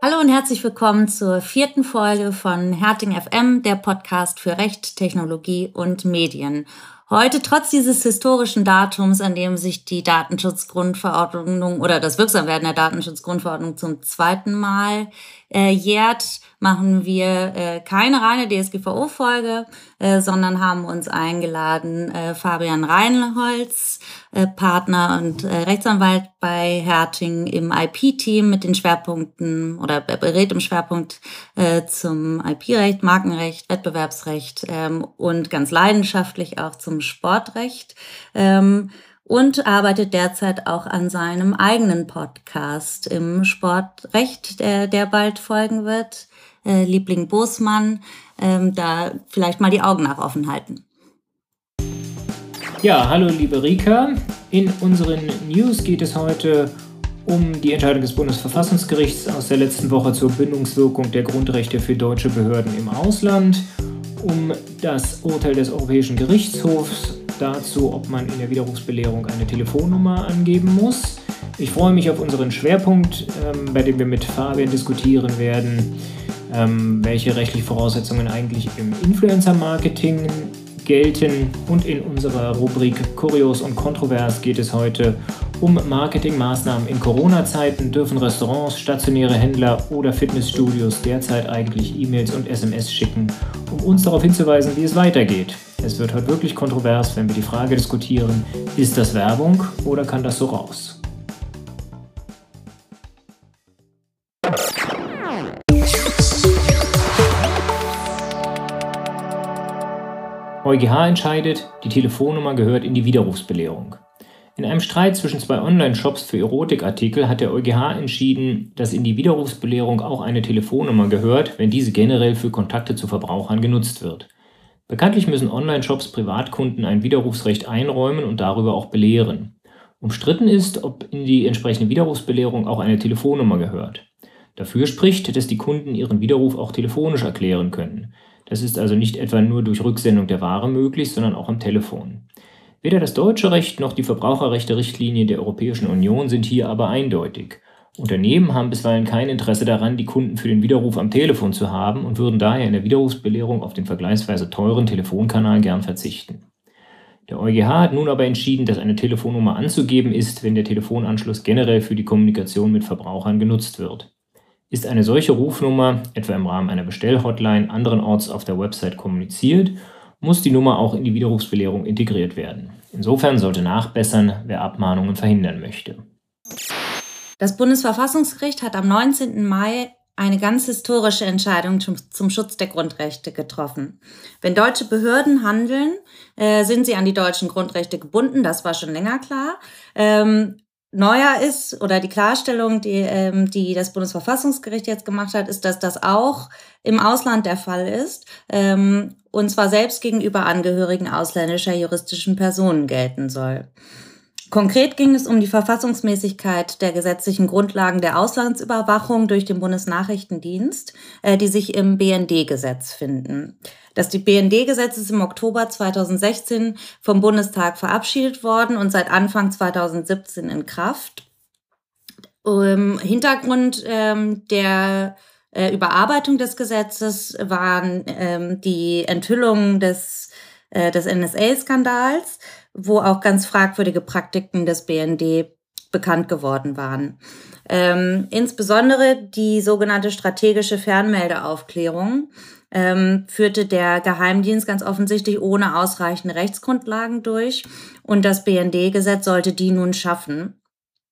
Hallo und herzlich willkommen zur 4. Folge von Herting FM, der Podcast für Recht, Technologie und Medien. Heute, trotz dieses historischen Datums, an dem sich die Datenschutzgrundverordnung oder das Wirksamwerden der Datenschutzgrundverordnung zum 2. Mal jährt, machen wir keine reine DSGVO-Folge, sondern haben uns eingeladen, Fabian Reinholz, Partner und Rechtsanwalt bei Herting im IP-Team mit den Schwerpunkten oder berät im Schwerpunkt zum IP-Recht, Markenrecht, Wettbewerbsrecht und ganz leidenschaftlich auch zum Sportrecht und arbeitet derzeit auch an seinem eigenen Podcast im Sportrecht, der bald folgen wird. Liebling Bosmann, da vielleicht mal die Augen nach offen halten. Ja, hallo liebe Rika. In unseren News geht es heute um die Entscheidung des Bundesverfassungsgerichts aus der letzten Woche zur Bindungswirkung der Grundrechte für deutsche Behörden im Ausland, um das Urteil des Europäischen Gerichtshofs dazu, ob man in der Widerrufsbelehrung eine Telefonnummer angeben muss. Ich freue mich auf unseren Schwerpunkt, bei dem wir mit Fabian diskutieren werden, welche rechtlichen Voraussetzungen eigentlich im Influencer-Marketing gelten. Und in unserer Rubrik Kurios und Kontrovers geht es heute um Marketingmaßnahmen in Corona-Zeiten. Dürfen Restaurants, stationäre Händler oder Fitnessstudios derzeit eigentlich E-Mails und SMS schicken, um uns darauf hinzuweisen, wie es weitergeht? Es wird heute wirklich kontrovers, wenn wir die Frage diskutieren, ist das Werbung oder kann das so raus? EuGH entscheidet, die Telefonnummer gehört in die Widerrufsbelehrung. In einem Streit zwischen 2 Online-Shops für Erotikartikel hat der EuGH entschieden, dass in die Widerrufsbelehrung auch eine Telefonnummer gehört, wenn diese generell für Kontakte zu Verbrauchern genutzt wird. Bekanntlich müssen Online-Shops Privatkunden ein Widerrufsrecht einräumen und darüber auch belehren. Umstritten ist, ob in die entsprechende Widerrufsbelehrung auch eine Telefonnummer gehört. Dafür spricht, dass die Kunden ihren Widerruf auch telefonisch erklären können. Das ist also nicht etwa nur durch Rücksendung der Ware möglich, sondern auch am Telefon. Weder das deutsche Recht noch die Verbraucherrechte-Richtlinie der Europäischen Union sind hier aber eindeutig. Unternehmen haben bisweilen kein Interesse daran, die Kunden für den Widerruf am Telefon zu haben und würden daher in der Widerrufsbelehrung auf den vergleichsweise teuren Telefonkanal gern verzichten. Der EuGH hat nun aber entschieden, dass eine Telefonnummer anzugeben ist, wenn der Telefonanschluss generell für die Kommunikation mit Verbrauchern genutzt wird. Ist eine solche Rufnummer, etwa im Rahmen einer Bestellhotline, anderenorts auf der Website kommuniziert, muss die Nummer auch in die Widerrufsbelehrung integriert werden. Insofern sollte nachbessern, wer Abmahnungen verhindern möchte. Das Bundesverfassungsgericht hat am 19. Mai eine ganz historische Entscheidung zum Schutz der Grundrechte getroffen. Wenn deutsche Behörden handeln, sind sie an die deutschen Grundrechte gebunden, das war schon länger klar. Neuer ist, oder die Klarstellung, die das Bundesverfassungsgericht jetzt gemacht hat, ist, dass das auch im Ausland der Fall ist, und zwar selbst gegenüber Angehörigen ausländischer juristischen Personen gelten soll. Konkret ging es um die Verfassungsmäßigkeit der gesetzlichen Grundlagen der Auslandsüberwachung durch den Bundesnachrichtendienst, die sich im BND-Gesetz finden. Das BND-Gesetz ist im Oktober 2016 vom Bundestag verabschiedet worden und seit Anfang 2017 in Kraft. Hintergrund der Überarbeitung des Gesetzes waren die Enthüllungen des NSA-Skandals, wo auch ganz fragwürdige Praktiken des BND bekannt geworden waren. Insbesondere die sogenannte strategische Fernmeldeaufklärung führte der Geheimdienst ganz offensichtlich ohne ausreichende Rechtsgrundlagen durch und das BND-Gesetz sollte die nun schaffen.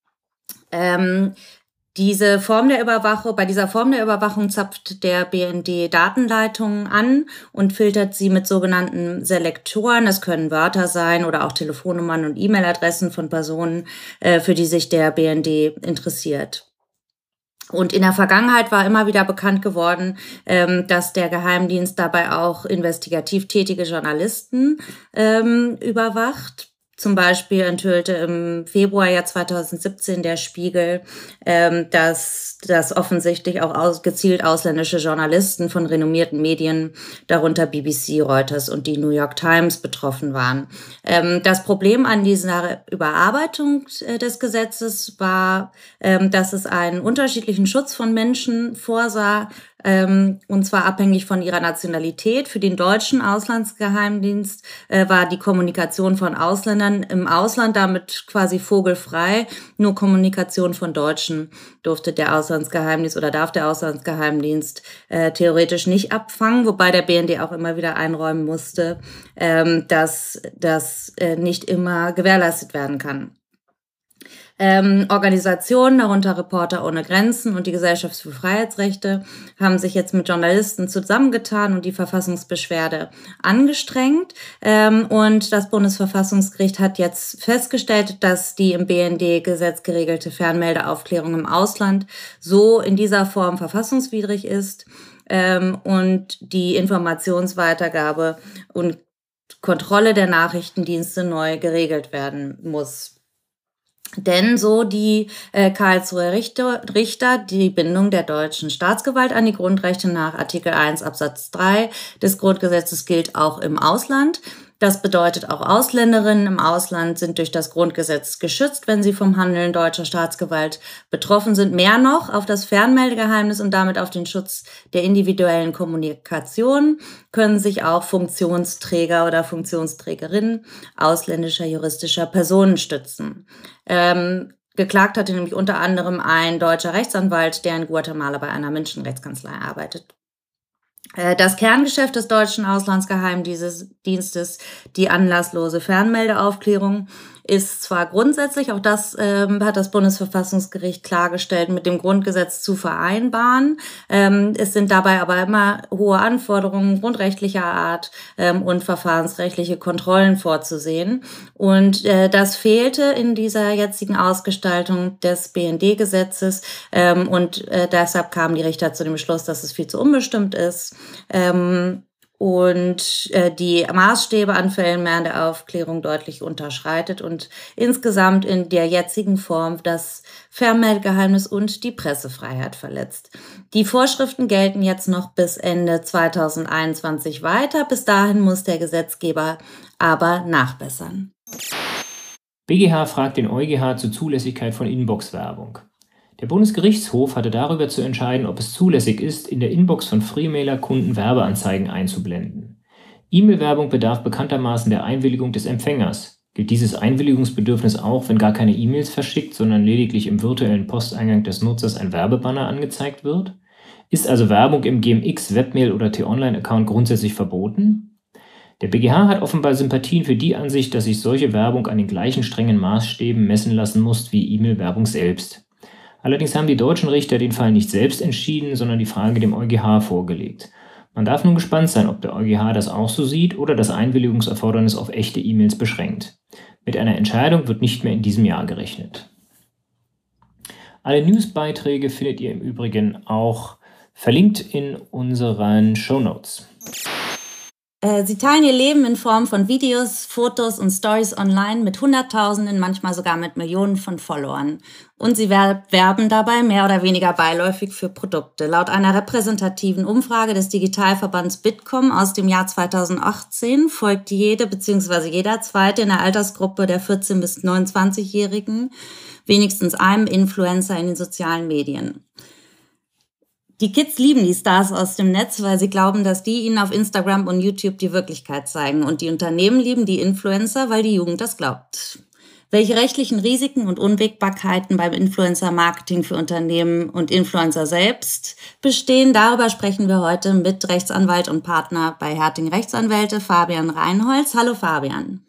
Bei dieser Form der Überwachung zapft der BND Datenleitungen an und filtert sie mit sogenannten Selektoren. Das können Wörter sein oder auch Telefonnummern und E-Mail-Adressen von Personen, für die sich der BND interessiert. Und in der Vergangenheit war immer wieder bekannt geworden, dass der Geheimdienst dabei auch investigativ tätige Journalisten überwacht. Zum Beispiel enthüllte im Februar 2017 der Spiegel, dass offensichtlich auch gezielt ausländische Journalisten von renommierten Medien, darunter BBC, Reuters und die New York Times, betroffen waren. Das Problem an dieser Überarbeitung des Gesetzes war, dass es einen unterschiedlichen Schutz von Menschen vorsah, und zwar abhängig von ihrer Nationalität. Für den deutschen Auslandsgeheimdienst war die Kommunikation von Ausländern im Ausland damit quasi vogelfrei. Nur Kommunikation von Deutschen darf der Auslandsgeheimdienst theoretisch nicht abfangen, wobei der BND auch immer wieder einräumen musste, dass das nicht immer gewährleistet werden kann. Organisationen, darunter Reporter ohne Grenzen und die Gesellschaft für Freiheitsrechte, haben sich jetzt mit Journalisten zusammengetan und die Verfassungsbeschwerde angestrengt. Und das Bundesverfassungsgericht hat jetzt festgestellt, dass die im BND-Gesetz geregelte Fernmeldeaufklärung im Ausland so in dieser Form verfassungswidrig ist und die Informationsweitergabe und Kontrolle der Nachrichtendienste neu geregelt werden muss. Denn so die Karlsruher Richter, die Bindung der deutschen Staatsgewalt an die Grundrechte nach Artikel 1 Absatz 3 des Grundgesetzes gilt auch im Ausland. Das bedeutet, auch Ausländerinnen im Ausland sind durch das Grundgesetz geschützt, wenn sie vom Handeln deutscher Staatsgewalt betroffen sind. Mehr noch, auf das Fernmeldegeheimnis und damit auf den Schutz der individuellen Kommunikation können sich auch Funktionsträger oder Funktionsträgerinnen ausländischer juristischer Personen stützen. Geklagt hatte nämlich unter anderem ein deutscher Rechtsanwalt, der in Guatemala bei einer Menschenrechtskanzlei arbeitet. Das Kerngeschäft des deutschen Auslandsgeheimdienstes, die anlasslose Fernmeldeaufklärung, ist zwar grundsätzlich, auch das hat das Bundesverfassungsgericht klargestellt, mit dem Grundgesetz zu vereinbaren. Es sind dabei aber immer hohe Anforderungen grundrechtlicher Art und verfahrensrechtliche Kontrollen vorzusehen. Und das fehlte in dieser jetzigen Ausgestaltung des BND-Gesetzes. Und deshalb kamen die Richter zu dem Schluss, dass es viel zu unbestimmt ist. Und die Maßstäbe an Fällen mehr in der Aufklärung deutlich unterschreitet und insgesamt in der jetzigen Form das Fernmeldegeheimnis und die Pressefreiheit verletzt. Die Vorschriften gelten jetzt noch bis Ende 2021 weiter. Bis dahin muss der Gesetzgeber aber nachbessern. BGH fragt den EuGH zur Zulässigkeit von Inbox-Werbung. Der Bundesgerichtshof hatte darüber zu entscheiden, ob es zulässig ist, in der Inbox von Freemailer-Kunden Werbeanzeigen einzublenden. E-Mail-Werbung bedarf bekanntermaßen der Einwilligung des Empfängers. Gilt dieses Einwilligungsbedürfnis auch, wenn gar keine E-Mails verschickt, sondern lediglich im virtuellen Posteingang des Nutzers ein Werbebanner angezeigt wird? Ist also Werbung im GMX, Webmail oder T-Online-Account grundsätzlich verboten? Der BGH hat offenbar Sympathien für die Ansicht, dass sich solche Werbung an den gleichen strengen Maßstäben messen lassen muss wie E-Mail-Werbung selbst. Allerdings haben die deutschen Richter den Fall nicht selbst entschieden, sondern die Frage dem EuGH vorgelegt. Man darf nun gespannt sein, ob der EuGH das auch so sieht oder das Einwilligungserfordernis auf echte E-Mails beschränkt. Mit einer Entscheidung wird nicht mehr in diesem Jahr gerechnet. Alle Newsbeiträge findet ihr im Übrigen auch verlinkt in unseren Shownotes. Sie teilen ihr Leben in Form von Videos, Fotos und Stories online mit Hunderttausenden, manchmal sogar mit Millionen von Followern. Und sie werben dabei mehr oder weniger beiläufig für Produkte. Laut einer repräsentativen Umfrage des Digitalverbands Bitkom aus dem Jahr 2018 folgt jede bzw. jeder Zweite in der Altersgruppe der 14- bis 29-Jährigen wenigstens einem Influencer in den sozialen Medien. Die Kids lieben die Stars aus dem Netz, weil sie glauben, dass die ihnen auf Instagram und YouTube die Wirklichkeit zeigen. Und die Unternehmen lieben die Influencer, weil die Jugend das glaubt. Welche rechtlichen Risiken und Unwägbarkeiten beim Influencer-Marketing für Unternehmen und Influencer selbst bestehen, darüber sprechen wir heute mit Rechtsanwalt und Partner bei Herting Rechtsanwälte, Fabian Reinholz. Hallo Fabian.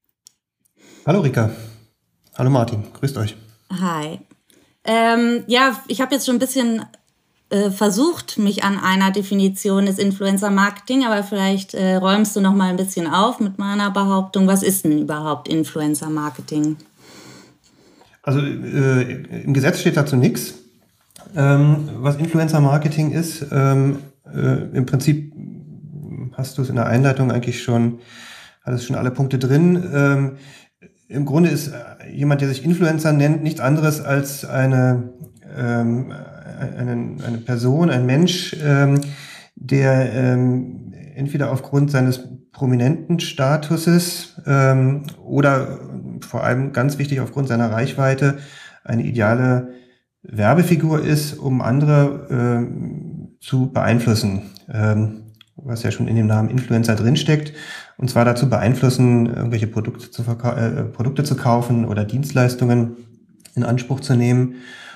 Hallo Rika. Hallo Martin. Grüßt euch. Hi. Ich habe jetzt schon ein bisschen versucht, mich an einer Definition des Influencer-Marketing, aber vielleicht räumst du noch mal ein bisschen auf mit meiner Behauptung. Was ist denn überhaupt Influencer-Marketing? Also im Gesetz steht dazu nichts. Was Influencer-Marketing ist, im Prinzip hast du es in der Einleitung eigentlich schon, hattest schon alle Punkte drin. im Grunde ist jemand, der sich Influencer nennt, nichts anderes als eine Person, ein Mensch, der entweder aufgrund seines prominenten Statuses oder vor allem ganz wichtig aufgrund seiner Reichweite eine ideale Werbefigur ist, um andere zu beeinflussen, was ja schon in dem Namen Influencer drinsteckt, und zwar dazu beeinflussen, irgendwelche Produkte zu kaufen oder Dienstleistungen in Anspruch zu nehmen.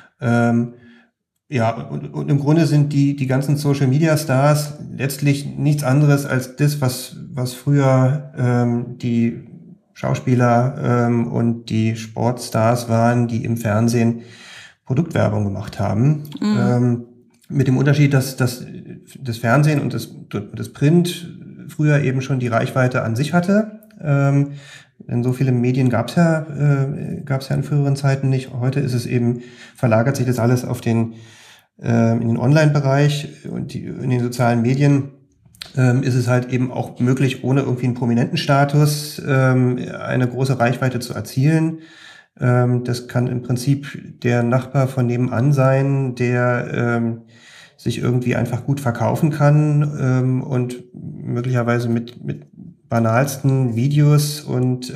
Ja, und im Grunde sind die ganzen Social Media Stars letztlich nichts anderes als das, was früher die Schauspieler und die Sportstars waren, die im Fernsehen Produktwerbung gemacht haben. Mit dem Unterschied, dass das Fernsehen und das Print früher eben schon die Reichweite an sich hatte. Denn so viele Medien gab's ja in früheren Zeiten nicht. Heute ist es eben, verlagert sich das alles auf in den Online-Bereich und in den sozialen Medien ist es halt eben auch möglich, ohne irgendwie einen prominenten Status eine große Reichweite zu erzielen. Das kann im Prinzip der Nachbar von nebenan sein, der sich irgendwie einfach gut verkaufen kann und möglicherweise mit banalsten Videos und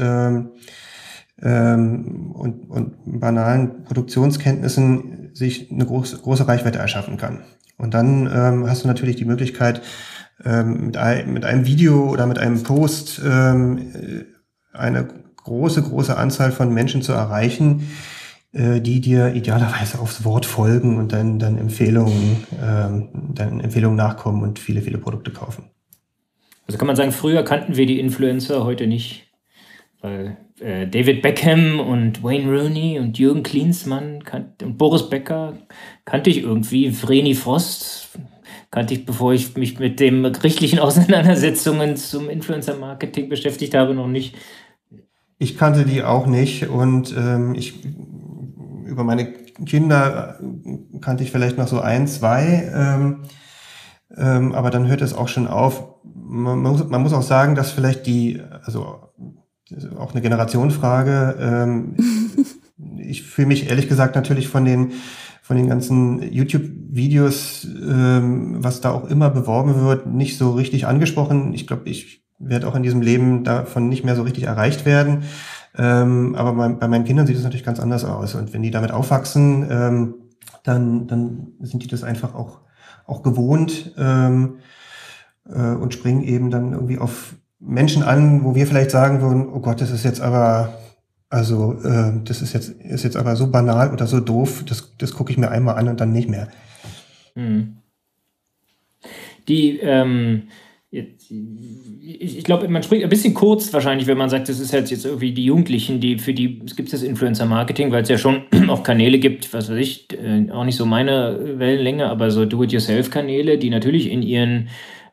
banalen Produktionskenntnissen sich eine große Reichweite erschaffen kann. Und dann hast du natürlich die Möglichkeit, mit einem Video oder mit einem Post eine große Anzahl von Menschen zu erreichen, die dir idealerweise aufs Wort folgen und dann Empfehlungen nachkommen und viele Produkte kaufen. Also kann man sagen, früher kannten wir die Influencer, heute nicht. Weil David Beckham und Wayne Rooney und Jürgen Klinsmann und Boris Becker kannte ich irgendwie. Vreni Frost kannte ich, bevor ich mich mit den gerichtlichen Auseinandersetzungen zum Influencer-Marketing beschäftigt habe, noch nicht. Ich kannte die auch nicht und über meine Kinder kannte ich vielleicht noch so 1, 2, aber dann hört es auch schon auf. Man muss auch sagen, dass vielleicht das ist auch eine Generationenfrage. Ich fühle mich ehrlich gesagt natürlich von den ganzen YouTube-Videos, was da auch immer beworben wird, nicht so richtig angesprochen. Ich glaube, ich werde auch in diesem Leben davon nicht mehr so richtig erreicht werden. Aber bei meinen Kindern sieht es natürlich ganz anders aus. Und wenn die damit aufwachsen, dann sind die das einfach auch gewohnt und springen eben dann irgendwie auf Menschen an, wo wir vielleicht sagen würden, oh Gott, das ist jetzt aber, das ist jetzt aber so banal oder so doof, das gucke ich mir einmal an und dann nicht mehr. Ich glaube, man spricht ein bisschen kurz wahrscheinlich, wenn man sagt, das ist halt jetzt irgendwie die Jugendlichen, für die es gibt das Influencer-Marketing, weil es ja schon auch Kanäle gibt, was weiß ich, auch nicht so meine Wellenlänge, aber so Do-it-yourself-Kanäle, die natürlich in ihren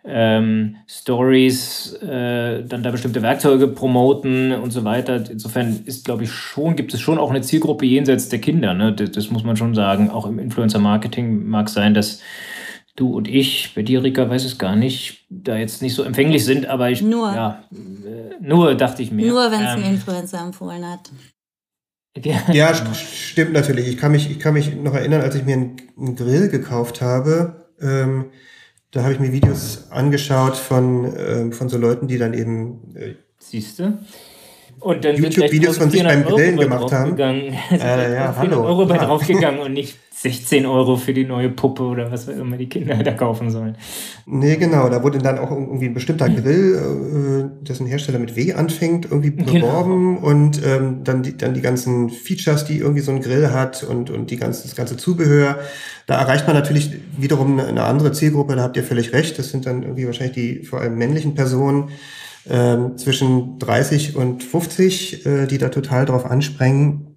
Stories dann da bestimmte Werkzeuge promoten und so weiter. Insofern gibt es schon auch eine Zielgruppe jenseits der Kinder. Ne? Das muss man schon sagen. Auch im Influencer-Marketing mag sein, dass du und ich, bei dir, Rika, weiß es gar nicht, da jetzt nicht so empfänglich sind, aber nur dachte ich mir. Nur wenn es ein Influencer empfohlen hat. Ja, stimmt natürlich. Ich kann mich noch erinnern, als ich mir einen Grill gekauft habe, da habe ich mir Videos angeschaut von so Leuten, die dann eben und dann YouTube-Videos von sich beim Grillen gemacht haben. Euro bei draufgegangen und nicht 16 Euro für die neue Puppe oder was auch immer die Kinder da kaufen sollen. Nee, genau. Da wurde dann auch irgendwie ein bestimmter Grill, dessen Hersteller mit W anfängt, irgendwie beworben. Genau. Und dann die ganzen Features, die irgendwie so ein Grill hat und das ganze Zubehör. Da erreicht man natürlich wiederum eine andere Zielgruppe. Da habt ihr völlig recht. Das sind dann irgendwie wahrscheinlich die vor allem männlichen Personen zwischen 30 und 50, die da total drauf anspringen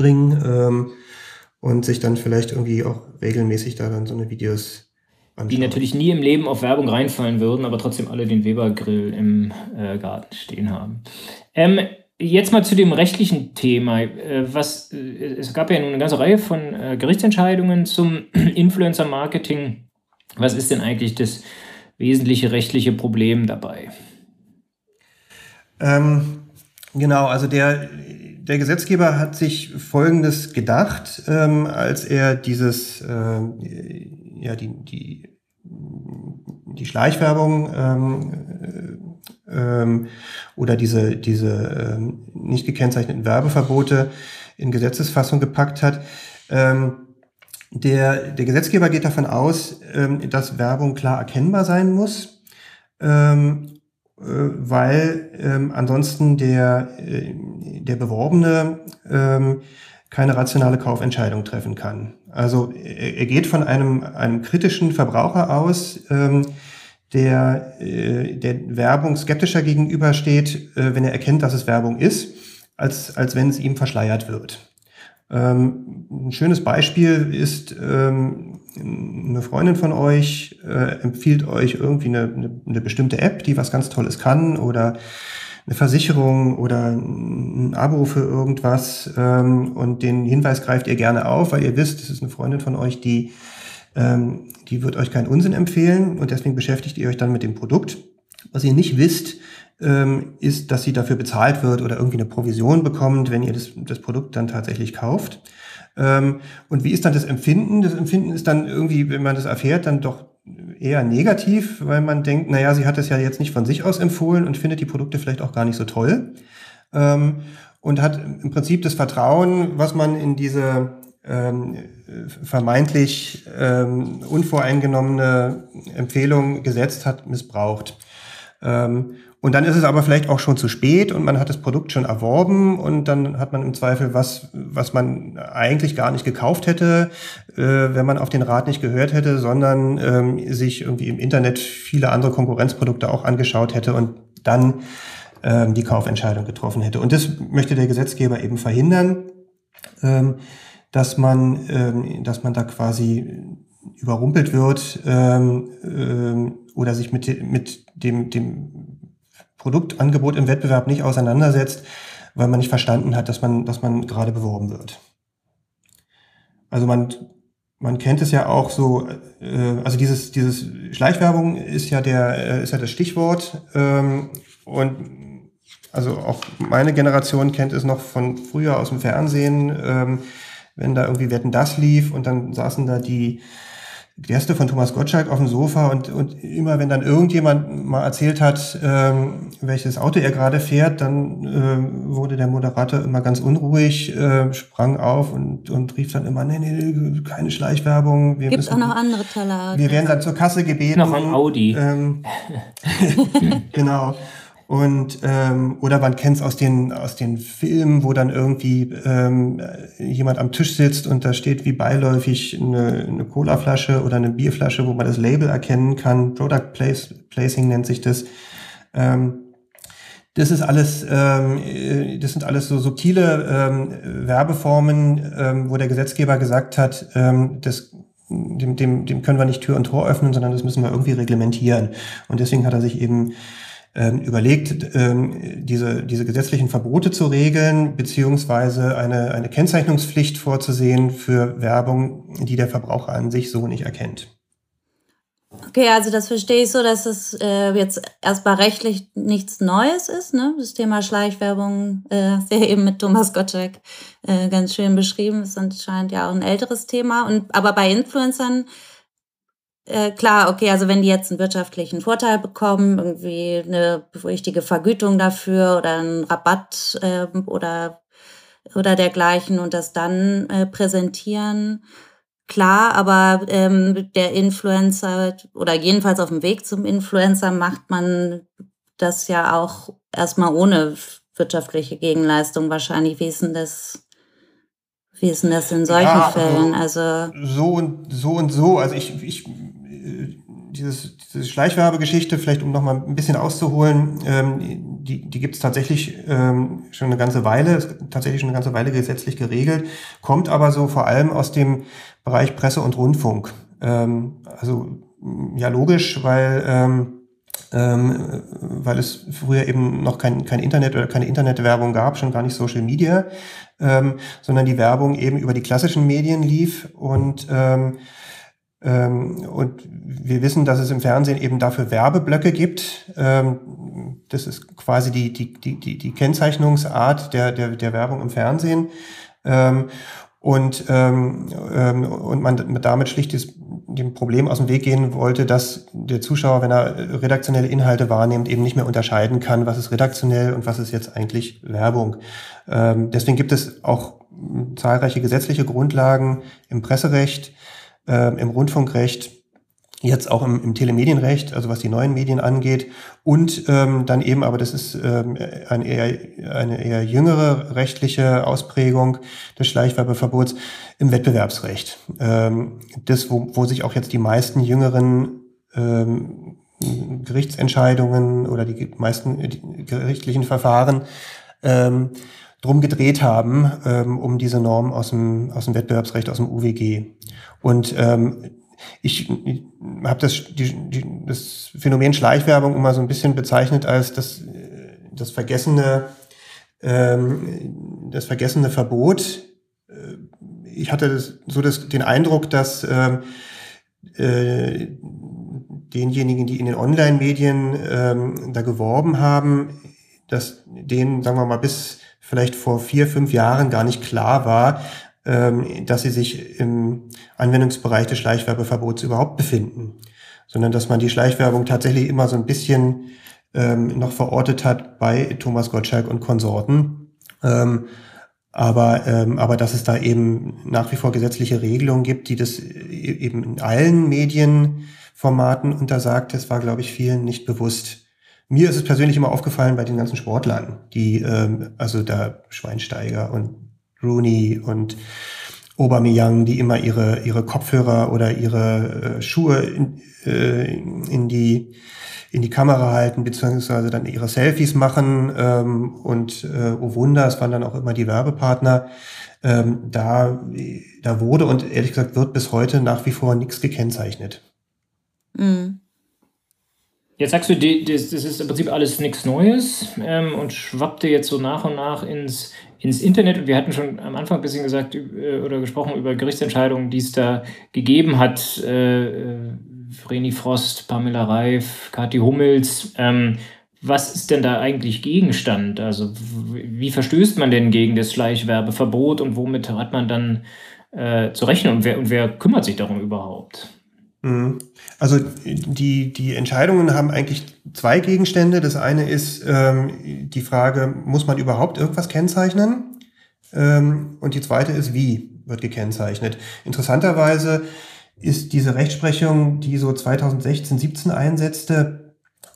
und sich dann vielleicht irgendwie auch regelmäßig da dann so eine Videos anschauen. Die natürlich nie im Leben auf Werbung reinfallen würden, aber trotzdem alle den Weber-Grill im Garten stehen haben. Jetzt mal zu dem rechtlichen Thema. Es gab ja nun eine ganze Reihe von Gerichtsentscheidungen zum Influencer-Marketing. Was ist denn eigentlich das wesentliche rechtliche Problem dabei? Genau, also der Gesetzgeber hat sich Folgendes gedacht, als er dieses, die Schleichwerbung oder diese nicht gekennzeichneten Werbeverbote in Gesetzesfassung gepackt hat. Der Gesetzgeber geht davon aus, dass Werbung klar erkennbar sein muss, weil ansonsten der Beworbene keine rationale Kaufentscheidung treffen kann. Also er geht von einem kritischen Verbraucher aus, der Werbung skeptischer gegenübersteht, wenn er erkennt, dass es Werbung ist, als wenn es ihm verschleiert wird. Ein schönes Beispiel ist, eine Freundin von euch empfiehlt euch irgendwie eine bestimmte App, die was ganz Tolles kann, oder eine Versicherung oder ein Abo für irgendwas, und den Hinweis greift ihr gerne auf, weil ihr wisst, es ist eine Freundin von euch, die wird euch keinen Unsinn empfehlen, und deswegen beschäftigt ihr euch dann mit dem Produkt. Was ihr nicht wisst, ist, dass sie dafür bezahlt wird oder irgendwie eine Provision bekommt, wenn ihr das Produkt dann tatsächlich kauft. Und wie ist dann das Empfinden? Das Empfinden ist dann irgendwie, wenn man das erfährt, dann doch eher negativ, weil man denkt, naja, sie hat es ja jetzt nicht von sich aus empfohlen und findet die Produkte vielleicht auch gar nicht so toll. Und hat im Prinzip das Vertrauen, was man in diese vermeintlich unvoreingenommene Empfehlung gesetzt hat, missbraucht. Und dann ist es aber vielleicht auch schon zu spät und man hat das Produkt schon erworben, und dann hat man im Zweifel was man eigentlich gar nicht gekauft hätte, wenn man auf den Rat nicht gehört hätte, sondern sich irgendwie im Internet viele andere Konkurrenzprodukte auch angeschaut hätte und dann die Kaufentscheidung getroffen hätte. Und das möchte der Gesetzgeber eben verhindern, dass man da quasi überrumpelt wird oder sich mit dem Produktangebot im Wettbewerb nicht auseinandersetzt, weil man nicht verstanden hat, dass man gerade beworben wird. Also man kennt es ja auch so, also dieses Schleichwerbung ist ja das Stichwort, und also auch meine Generation kennt es noch von früher aus dem Fernsehen, wenn da irgendwie Wetten, das lief, und dann saßen da die Gäste von Thomas Gottschalk auf dem Sofa, und immer wenn dann irgendjemand mal erzählt hat, welches Auto er gerade fährt, dann wurde der Moderator immer ganz unruhig, sprang auf und rief dann immer, nee, keine Schleichwerbung. Gibt auch noch andere tolle Autos. Wir werden dann zur Kasse gebeten. Noch ein Audi. Genau. Und oder man kennt es aus den Filmen, wo dann irgendwie jemand am Tisch sitzt und da steht wie beiläufig eine Colaflasche oder eine Bierflasche, wo man das Label erkennen kann. Product Placing nennt sich das. Das sind alles so subtile Werbeformen, wo der Gesetzgeber gesagt hat, dem können wir nicht Tür und Tor öffnen, sondern das müssen wir irgendwie reglementieren. Und deswegen hat er sich eben überlegt, diese gesetzlichen Verbote zu regeln, beziehungsweise eine Kennzeichnungspflicht vorzusehen für Werbung, die der Verbraucher an sich so nicht erkennt. Okay, also das verstehe ich so, dass es jetzt erstmal rechtlich nichts Neues ist, ne? Das Thema Schleichwerbung ist ja eben mit Thomas Gottschalk ganz schön beschrieben. Ist anscheinend ja auch ein älteres Thema. Aber bei Influencern klar, okay, also wenn die jetzt einen wirtschaftlichen Vorteil bekommen, irgendwie eine richtige Vergütung dafür oder einen Rabatt oder dergleichen und das dann präsentieren, klar, aber der Influencer oder jedenfalls auf dem Weg zum Influencer macht man das ja auch erstmal ohne wirtschaftliche Gegenleistung wahrscheinlich. Wie ist denn das in solchen Fällen? Also so und so. Also diese Schleichwerbegeschichte, vielleicht um noch mal ein bisschen auszuholen, die gibt es tatsächlich schon eine ganze Weile, gesetzlich geregelt, kommt aber so vor allem aus dem Bereich Presse und Rundfunk. Also ja, logisch, weil es früher eben noch kein Internet oder keine Internetwerbung gab, schon gar nicht Social Media, sondern die Werbung eben über die klassischen Medien lief und Und wir wissen, dass es im Fernsehen eben dafür Werbeblöcke gibt. Das ist quasi die Kennzeichnungsart der Werbung im Fernsehen. Und man damit schlicht dem Problem aus dem Weg gehen wollte, dass der Zuschauer, wenn er redaktionelle Inhalte wahrnimmt, eben nicht mehr unterscheiden kann, was ist redaktionell und was ist jetzt eigentlich Werbung. Deswegen gibt es auch zahlreiche gesetzliche Grundlagen im Presserecht, im Rundfunkrecht, jetzt auch im Telemedienrecht, also was die neuen Medien angeht, und dann eben, aber das ist eine eher jüngere rechtliche Ausprägung des Schleichwerbeverbots im Wettbewerbsrecht. Das, wo sich auch jetzt die meisten jüngeren Gerichtsentscheidungen oder die meisten gerichtlichen Verfahren drum gedreht haben, um diese Norm aus dem Wettbewerbsrecht, aus dem UWG. Und ich habe das Phänomen Schleichwerbung immer so ein bisschen bezeichnet als das vergessene Verbot. Ich hatte den Eindruck, dass denjenigen, die in den Online-Medien da geworben haben, dass denen, sagen wir mal, bis vielleicht vor 4-5 Jahren gar nicht klar war, dass sie sich im Anwendungsbereich des Schleichwerbeverbots überhaupt befinden, sondern dass man die Schleichwerbung tatsächlich immer so ein bisschen noch verortet hat bei Thomas Gottschalk und Konsorten. Aber dass es da eben nach wie vor gesetzliche Regelungen gibt, die das eben in allen Medienformaten untersagt, das war, glaube ich, vielen nicht bewusst. Mir ist es persönlich immer aufgefallen bei den ganzen Sportlern, die, also da Schweinsteiger und Rooney und Aubameyang, die immer ihre Kopfhörer oder ihre Schuhe in die Kamera halten, beziehungsweise dann ihre Selfies machen, und oh Wunder, es waren dann auch immer die Werbepartner. Da wurde und ehrlich gesagt wird bis heute nach wie vor nichts gekennzeichnet. Mhm. Jetzt sagst du, das ist im Prinzip alles nichts Neues und schwappte jetzt so nach und nach ins Internet. Und wir hatten schon am Anfang ein bisschen gesagt oder gesprochen über Gerichtsentscheidungen, die es da gegeben hat. Vreni Frost, Pamela Reif, Kathi Hummels. Was ist denn da eigentlich Gegenstand? Also wie verstößt man denn gegen das Schleichwerbeverbot und womit hat man dann zu rechnen? Und wer kümmert sich darum überhaupt? Also die Entscheidungen haben eigentlich zwei Gegenstände. Das eine ist die Frage, muss man überhaupt irgendwas kennzeichnen? Und die zweite ist, wie wird gekennzeichnet? Interessanterweise ist diese Rechtsprechung, die so 2016, 17 einsetzte,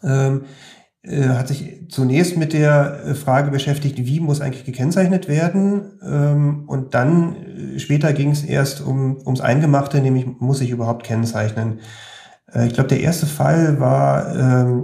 hat sich zunächst mit der Frage beschäftigt, wie muss eigentlich gekennzeichnet werden? Und dann später ging es erst ums Eingemachte, nämlich muss ich überhaupt kennzeichnen. Ich glaube, der erste Fall war,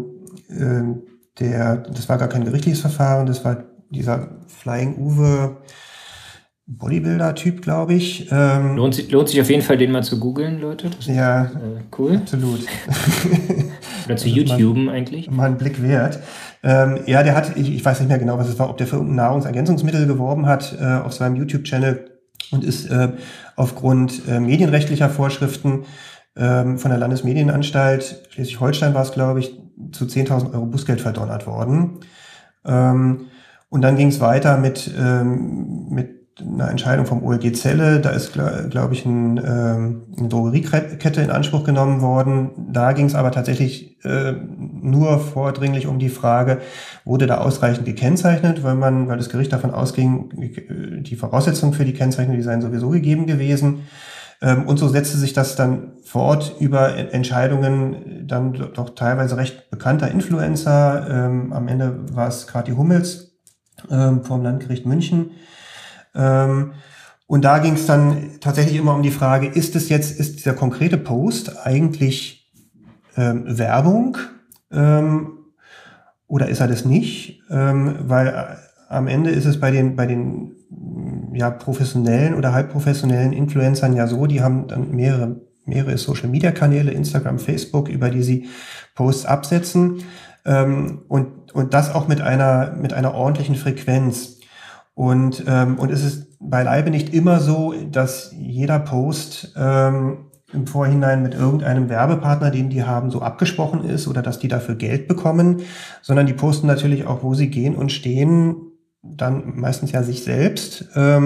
das war gar kein gerichtliches Verfahren, das war dieser Flying Uwe Bodybuilder-Typ, glaube ich. Lohnt sich auf jeden Fall, den mal zu googeln, Leute. Das ja, ist, cool. Absolut. Oder zu YouTuben eigentlich. Mal einen Blick wert. Ja, der hat, ich weiß nicht mehr genau, was es war, ob der für irgendein Nahrungsergänzungsmittel geworben hat auf seinem YouTube-Channel und ist aufgrund medienrechtlicher Vorschriften von der Landesmedienanstalt Schleswig-Holstein war es, glaube ich, zu 10.000 Euro Bußgeld verdonnert worden. Und dann ging es weiter mit einer Entscheidung vom OLG Celle. Da ist, glaube ich, eine Drogeriekette in Anspruch genommen worden. Da ging es aber tatsächlich nur vordringlich um die Frage, wurde da ausreichend gekennzeichnet, weil das Gericht davon ausging, die Voraussetzungen für die Kennzeichnung, die seien sowieso gegeben gewesen. Und so setzte sich das dann fort über Entscheidungen dann doch teilweise recht bekannter Influencer. Am Ende war es Kathi Hummels vom Landgericht München. Und da ging es dann tatsächlich immer um die Frage, ist dieser konkrete Post eigentlich Werbung oder ist er das nicht? Weil am Ende ist es bei den professionellen oder halbprofessionellen Influencern ja so, die haben dann mehrere Social-Media-Kanäle, Instagram, Facebook, über die sie Posts absetzen und das auch mit einer ordentlichen Frequenz. Und es ist beileibe nicht immer so, dass jeder Post im Vorhinein mit irgendeinem Werbepartner, den die haben, so abgesprochen ist oder dass die dafür Geld bekommen, sondern die posten natürlich auch, wo sie gehen und stehen, dann meistens ja sich selbst,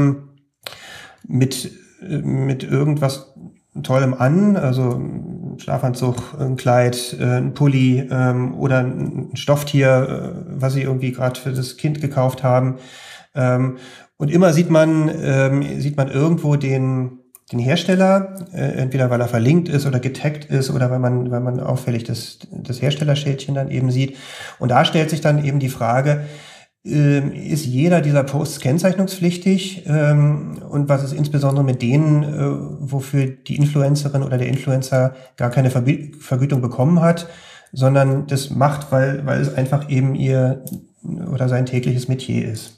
mit irgendwas Tollem an, also ein Schlafanzug, ein Kleid, ein Pulli oder ein Stofftier, was sie irgendwie gerade für das Kind gekauft haben. Und immer sieht man irgendwo den Hersteller, entweder weil er verlinkt ist oder getaggt ist oder weil man auffällig das Herstellerschildchen dann eben sieht. Und da stellt sich dann eben die Frage, ist jeder dieser Posts kennzeichnungspflichtig und was ist insbesondere mit denen, wofür die Influencerin oder der Influencer gar keine Vergütung bekommen hat, sondern das macht, weil es einfach eben ihr oder sein tägliches Metier ist.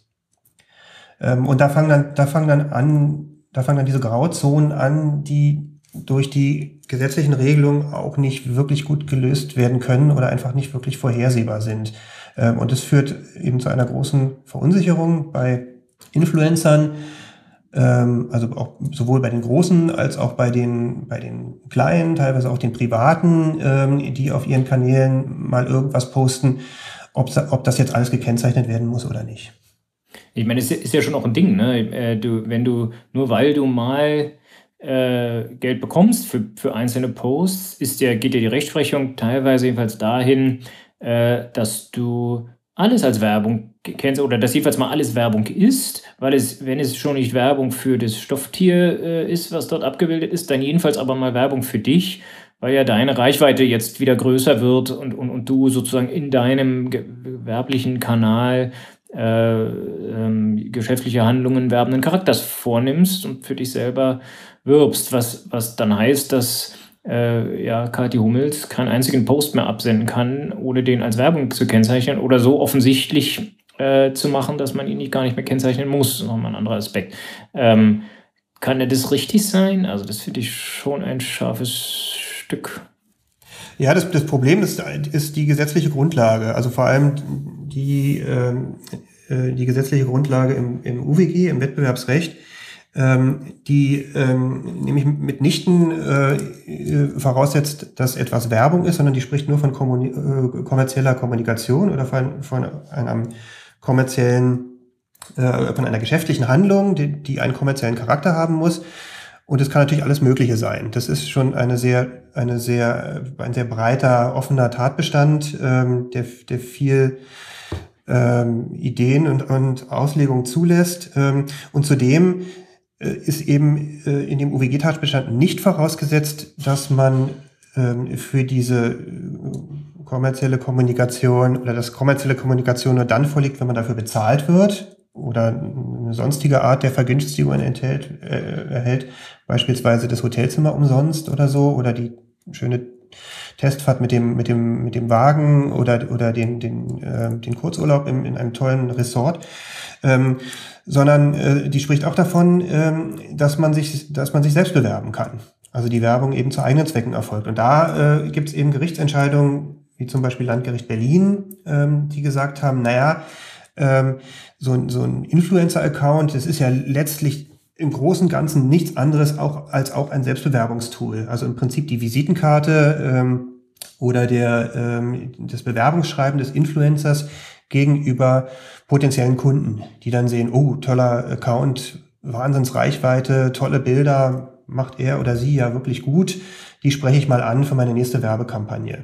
Und da fangen dann diese Grauzonen an, die durch die gesetzlichen Regelungen auch nicht wirklich gut gelöst werden können oder einfach nicht wirklich vorhersehbar sind. Und das führt eben zu einer großen Verunsicherung bei Influencern, also auch sowohl bei den Großen als auch bei den Kleinen, teilweise auch den Privaten, die auf ihren Kanälen mal irgendwas posten, ob das jetzt alles gekennzeichnet werden muss oder nicht. Ich meine, es ist ja schon auch ein Ding, ne? Weil du mal Geld bekommst für einzelne Posts, geht ja die Rechtsprechung teilweise jedenfalls dahin, dass du alles als Werbung kennst oder dass jedenfalls mal alles Werbung ist, weil wenn es schon nicht Werbung für das Stofftier ist, was dort abgebildet ist, dann jedenfalls aber mal Werbung für dich, weil ja deine Reichweite jetzt wieder größer wird und du sozusagen in deinem gewerblichen Kanal geschäftliche Handlungen werbenden Charakters vornimmst und für dich selber wirbst, was dann heißt, dass Kathi Hummels keinen einzigen Post mehr absenden kann, ohne den als Werbung zu kennzeichnen oder so offensichtlich zu machen, dass man ihn gar nicht mehr kennzeichnen muss. Nochmal ein anderer Aspekt. Kann das richtig sein? Also das finde ich schon ein scharfes Stück. Ja, das Problem ist die gesetzliche Grundlage. Also vor allem die gesetzliche Grundlage im UWG, im Wettbewerbsrecht, die nämlich mitnichten voraussetzt, dass etwas Werbung ist, sondern die spricht nur von kommerzieller Kommunikation oder von einer geschäftlichen Handlung, die einen kommerziellen Charakter haben muss. Und es kann natürlich alles Mögliche sein. Das ist schon ein sehr breiter, offener Tatbestand, der viel Ideen und Auslegungen zulässt. Und zudem ist eben in dem UWG-Tatbestand nicht vorausgesetzt, dass man für diese kommerzielle Kommunikation oder dass kommerzielle Kommunikation nur dann vorliegt, wenn man dafür bezahlt wird oder eine sonstige Art der Vergünstigung erhält, beispielsweise das Hotelzimmer umsonst oder so oder die schöne Testfahrt mit dem Wagen oder den Kurzurlaub in einem tollen Resort, sondern die spricht auch davon, dass man sich selbst bewerben kann. Also die Werbung eben zu eigenen Zwecken erfolgt. Und da gibt es eben Gerichtsentscheidungen, wie zum Beispiel Landgericht Berlin, die gesagt haben, so ein Influencer-Account, das ist ja letztlich im Großen und Ganzen nichts anderes als auch ein Selbstbewerbungstool. Also im Prinzip die Visitenkarte oder das Bewerbungsschreiben des Influencers gegenüber potenziellen Kunden, die dann sehen, oh, toller Account, Wahnsinnsreichweite, tolle Bilder, macht er oder sie ja wirklich gut, die spreche ich mal an für meine nächste Werbekampagne.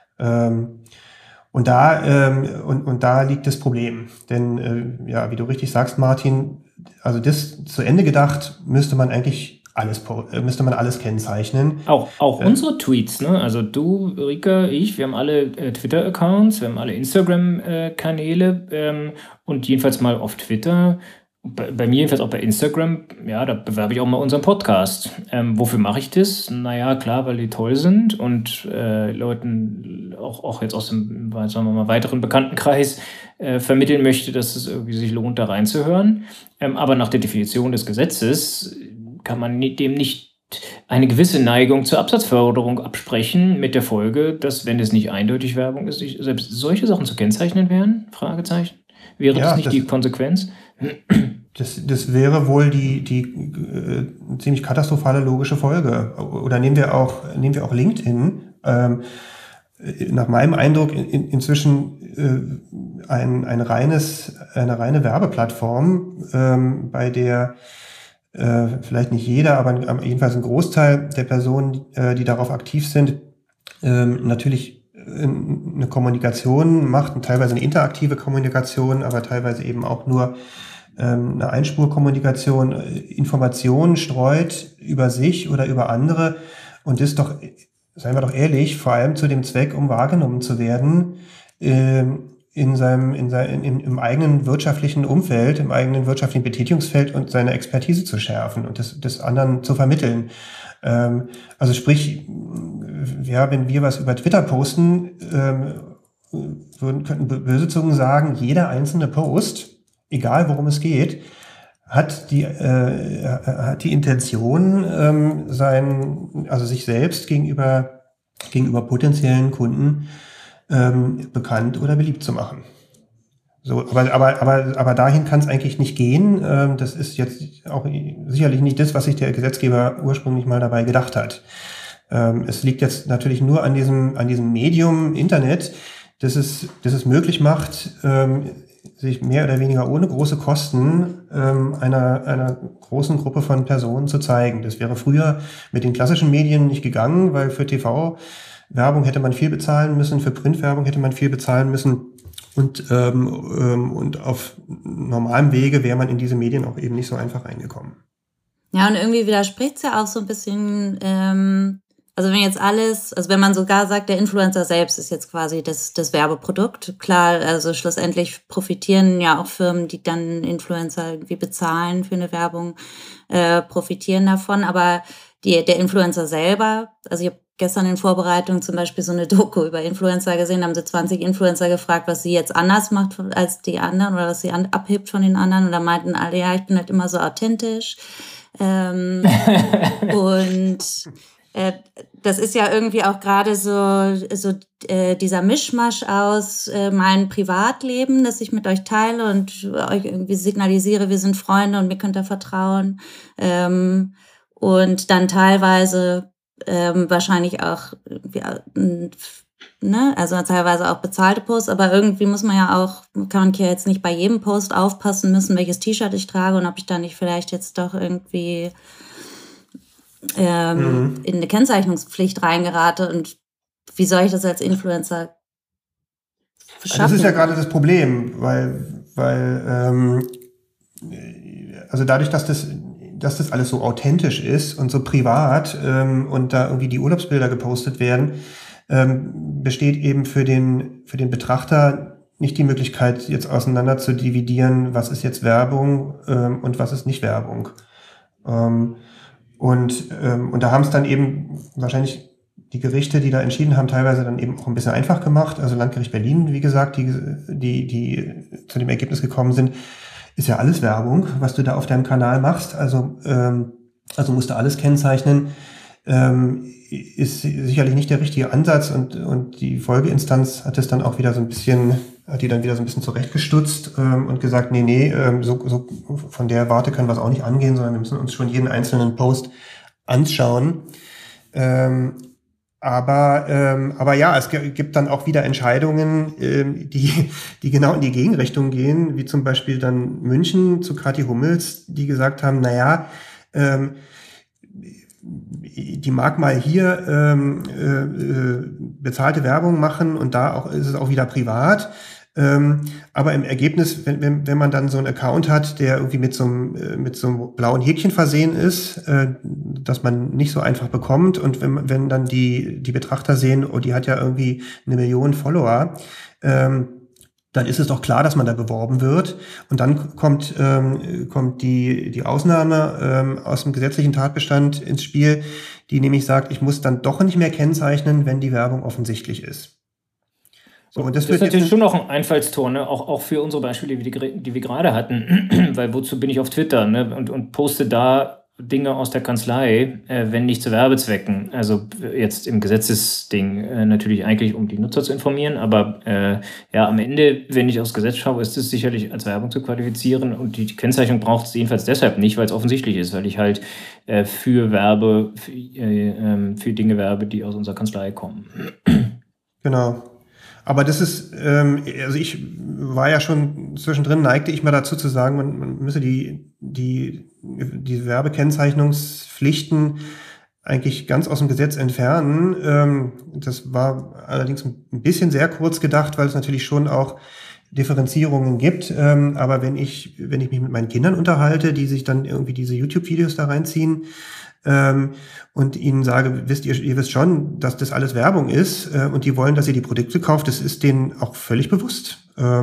Und da liegt das Problem. Denn, wie du richtig sagst, Martin, also das zu Ende gedacht, müsste man alles kennzeichnen. Auch unsere Tweets, ne? Also du, Rika, wir haben alle Twitter-Accounts, wir haben alle Instagram-Kanäle und jedenfalls mal auf Twitter. Bei mir jedenfalls auch bei Instagram, ja, da bewerbe ich auch mal unseren Podcast. Wofür mache ich das? Naja, klar, weil die toll sind und Leuten auch jetzt aus dem, sagen wir mal, weiteren Bekanntenkreis vermitteln möchte, dass es irgendwie sich lohnt, da reinzuhören. Aber nach der Definition des Gesetzes kann man dem nicht eine gewisse Neigung zur Absatzförderung absprechen, mit der Folge, dass, wenn es nicht eindeutig Werbung ist, selbst solche Sachen zu kennzeichnen wären? Fragezeichen. Wäre das nicht die Konsequenz? Das wäre wohl die ziemlich katastrophale logische Folge. Oder nehmen wir auch LinkedIn. Nach meinem Eindruck inzwischen eine reine Werbeplattform, bei der vielleicht nicht jeder, aber jedenfalls ein Großteil der Personen, die darauf aktiv sind, natürlich eine Kommunikation macht, und teilweise eine interaktive Kommunikation, aber teilweise eben auch nur eine Einspurkommunikation, Informationen streut über sich oder über andere, und das doch, seien wir doch ehrlich, vor allem zu dem Zweck, um wahrgenommen zu werden, im eigenen wirtschaftlichen Umfeld, im eigenen wirtschaftlichen Betätigungsfeld und seine Expertise zu schärfen und das anderen zu vermitteln. Also sprich, ja, wenn wir was über Twitter posten, könnten böse Zungen sagen, jeder einzelne Post, egal worum es geht, hat die Intention, sich selbst gegenüber potenziellen Kunden bekannt oder beliebt zu machen. So, aber dahin kann es eigentlich nicht gehen. Das ist jetzt auch sicherlich nicht das, was sich der Gesetzgeber ursprünglich mal dabei gedacht hat. Es liegt jetzt natürlich nur an diesem Medium Internet, das es möglich macht, sich mehr oder weniger ohne große Kosten einer großen Gruppe von Personen zu zeigen. Das wäre früher mit den klassischen Medien nicht gegangen, weil für TV-Werbung hätte man viel bezahlen müssen, für Printwerbung hätte man viel bezahlen müssen. Und auf normalem Wege wäre man in diese Medien auch eben nicht so einfach reingekommen. Ja, und irgendwie widerspricht es ja auch so ein bisschen, also wenn man sogar sagt, der Influencer selbst ist jetzt quasi das Werbeprodukt. Klar, also schlussendlich profitieren ja auch Firmen, die dann Influencer irgendwie bezahlen für eine Werbung, profitieren davon. Aber der Influencer selber, also ich habe gestern in Vorbereitung zum Beispiel so eine Doku über Influencer gesehen, da haben sie 20 Influencer gefragt, was sie jetzt anders macht als die anderen oder was sie abhebt von den anderen. Und da meinten alle, ja, ich bin halt immer so authentisch. Und das ist ja irgendwie auch gerade so dieser Mischmasch aus meinem Privatleben, das ich mit euch teile und euch irgendwie signalisiere, wir sind Freunde und mir könnt ihr vertrauen. Und dann teilweise wahrscheinlich auch, also teilweise auch bezahlte Posts, aber irgendwie kann man ja jetzt nicht bei jedem Post aufpassen müssen, welches T-Shirt ich trage und ob ich da nicht vielleicht jetzt doch irgendwie in eine Kennzeichnungspflicht reingerate, und wie soll ich das als Influencer schaffen? Das ist ja gerade das Problem, weil also dadurch, dass das alles so authentisch ist und so privat und da irgendwie die Urlaubsbilder gepostet werden, besteht eben für den Betrachter nicht die Möglichkeit, jetzt auseinander zu dividieren, was ist jetzt Werbung und was ist nicht Werbung. Und da haben es dann eben wahrscheinlich die Gerichte, die da entschieden haben, teilweise dann eben auch ein bisschen einfach gemacht. Also Landgericht Berlin, wie gesagt, die zu dem Ergebnis gekommen sind, ist ja alles Werbung, was du da auf deinem Kanal machst. Also musst du alles kennzeichnen. Ist sicherlich nicht der richtige Ansatz, und die Folgeinstanz hat die dann wieder so ein bisschen zurechtgestutzt und gesagt, nee, so von der Warte können wir es auch nicht angehen, sondern wir müssen uns schon jeden einzelnen Post anschauen. Aber ja, es gibt dann auch wieder Entscheidungen, die genau in die Gegenrichtung gehen, wie zum Beispiel dann München zu Kathi Hummels, die gesagt haben, die mag mal hier bezahlte Werbung machen und da auch ist es auch wieder privat. Aber im Ergebnis, wenn man dann so einen Account hat, der irgendwie mit so einem blauen Häkchen versehen ist, dass man nicht so einfach bekommt, und wenn dann die Betrachter sehen, oh, die hat ja irgendwie 1 Million Follower, dann ist es doch klar, dass man da beworben wird. Und dann kommt die Ausnahme aus dem gesetzlichen Tatbestand ins Spiel, die nämlich sagt, ich muss dann doch nicht mehr kennzeichnen, wenn die Werbung offensichtlich ist. So, und das ist natürlich schon noch ein Einfallstor, ne? Auch für unsere Beispiele, die wir gerade hatten, weil wozu bin ich auf Twitter, ne? und poste da Dinge aus der Kanzlei, wenn nicht zu Werbezwecken. Also jetzt im Gesetzesding natürlich eigentlich, um die Nutzer zu informieren, aber am Ende, wenn ich aufs Gesetz schaue, ist es sicherlich als Werbung zu qualifizieren und die Kennzeichnung braucht es jedenfalls deshalb nicht, weil es offensichtlich ist, weil ich halt für Dinge werbe, die aus unserer Kanzlei kommen. Genau. Aber das ist, also ich war ja schon zwischendrin, neigte ich mal dazu zu sagen, man müsse die Werbekennzeichnungspflichten eigentlich ganz aus dem Gesetz entfernen. Das war allerdings ein bisschen sehr kurz gedacht, weil es natürlich schon auch Differenzierungen gibt. Aber wenn ich mich mit meinen Kindern unterhalte, die sich dann irgendwie diese YouTube-Videos da reinziehen, und ihnen sage, ihr wisst schon, dass das alles Werbung ist, und die wollen, dass ihr die Produkte kauft, das ist denen auch völlig bewusst.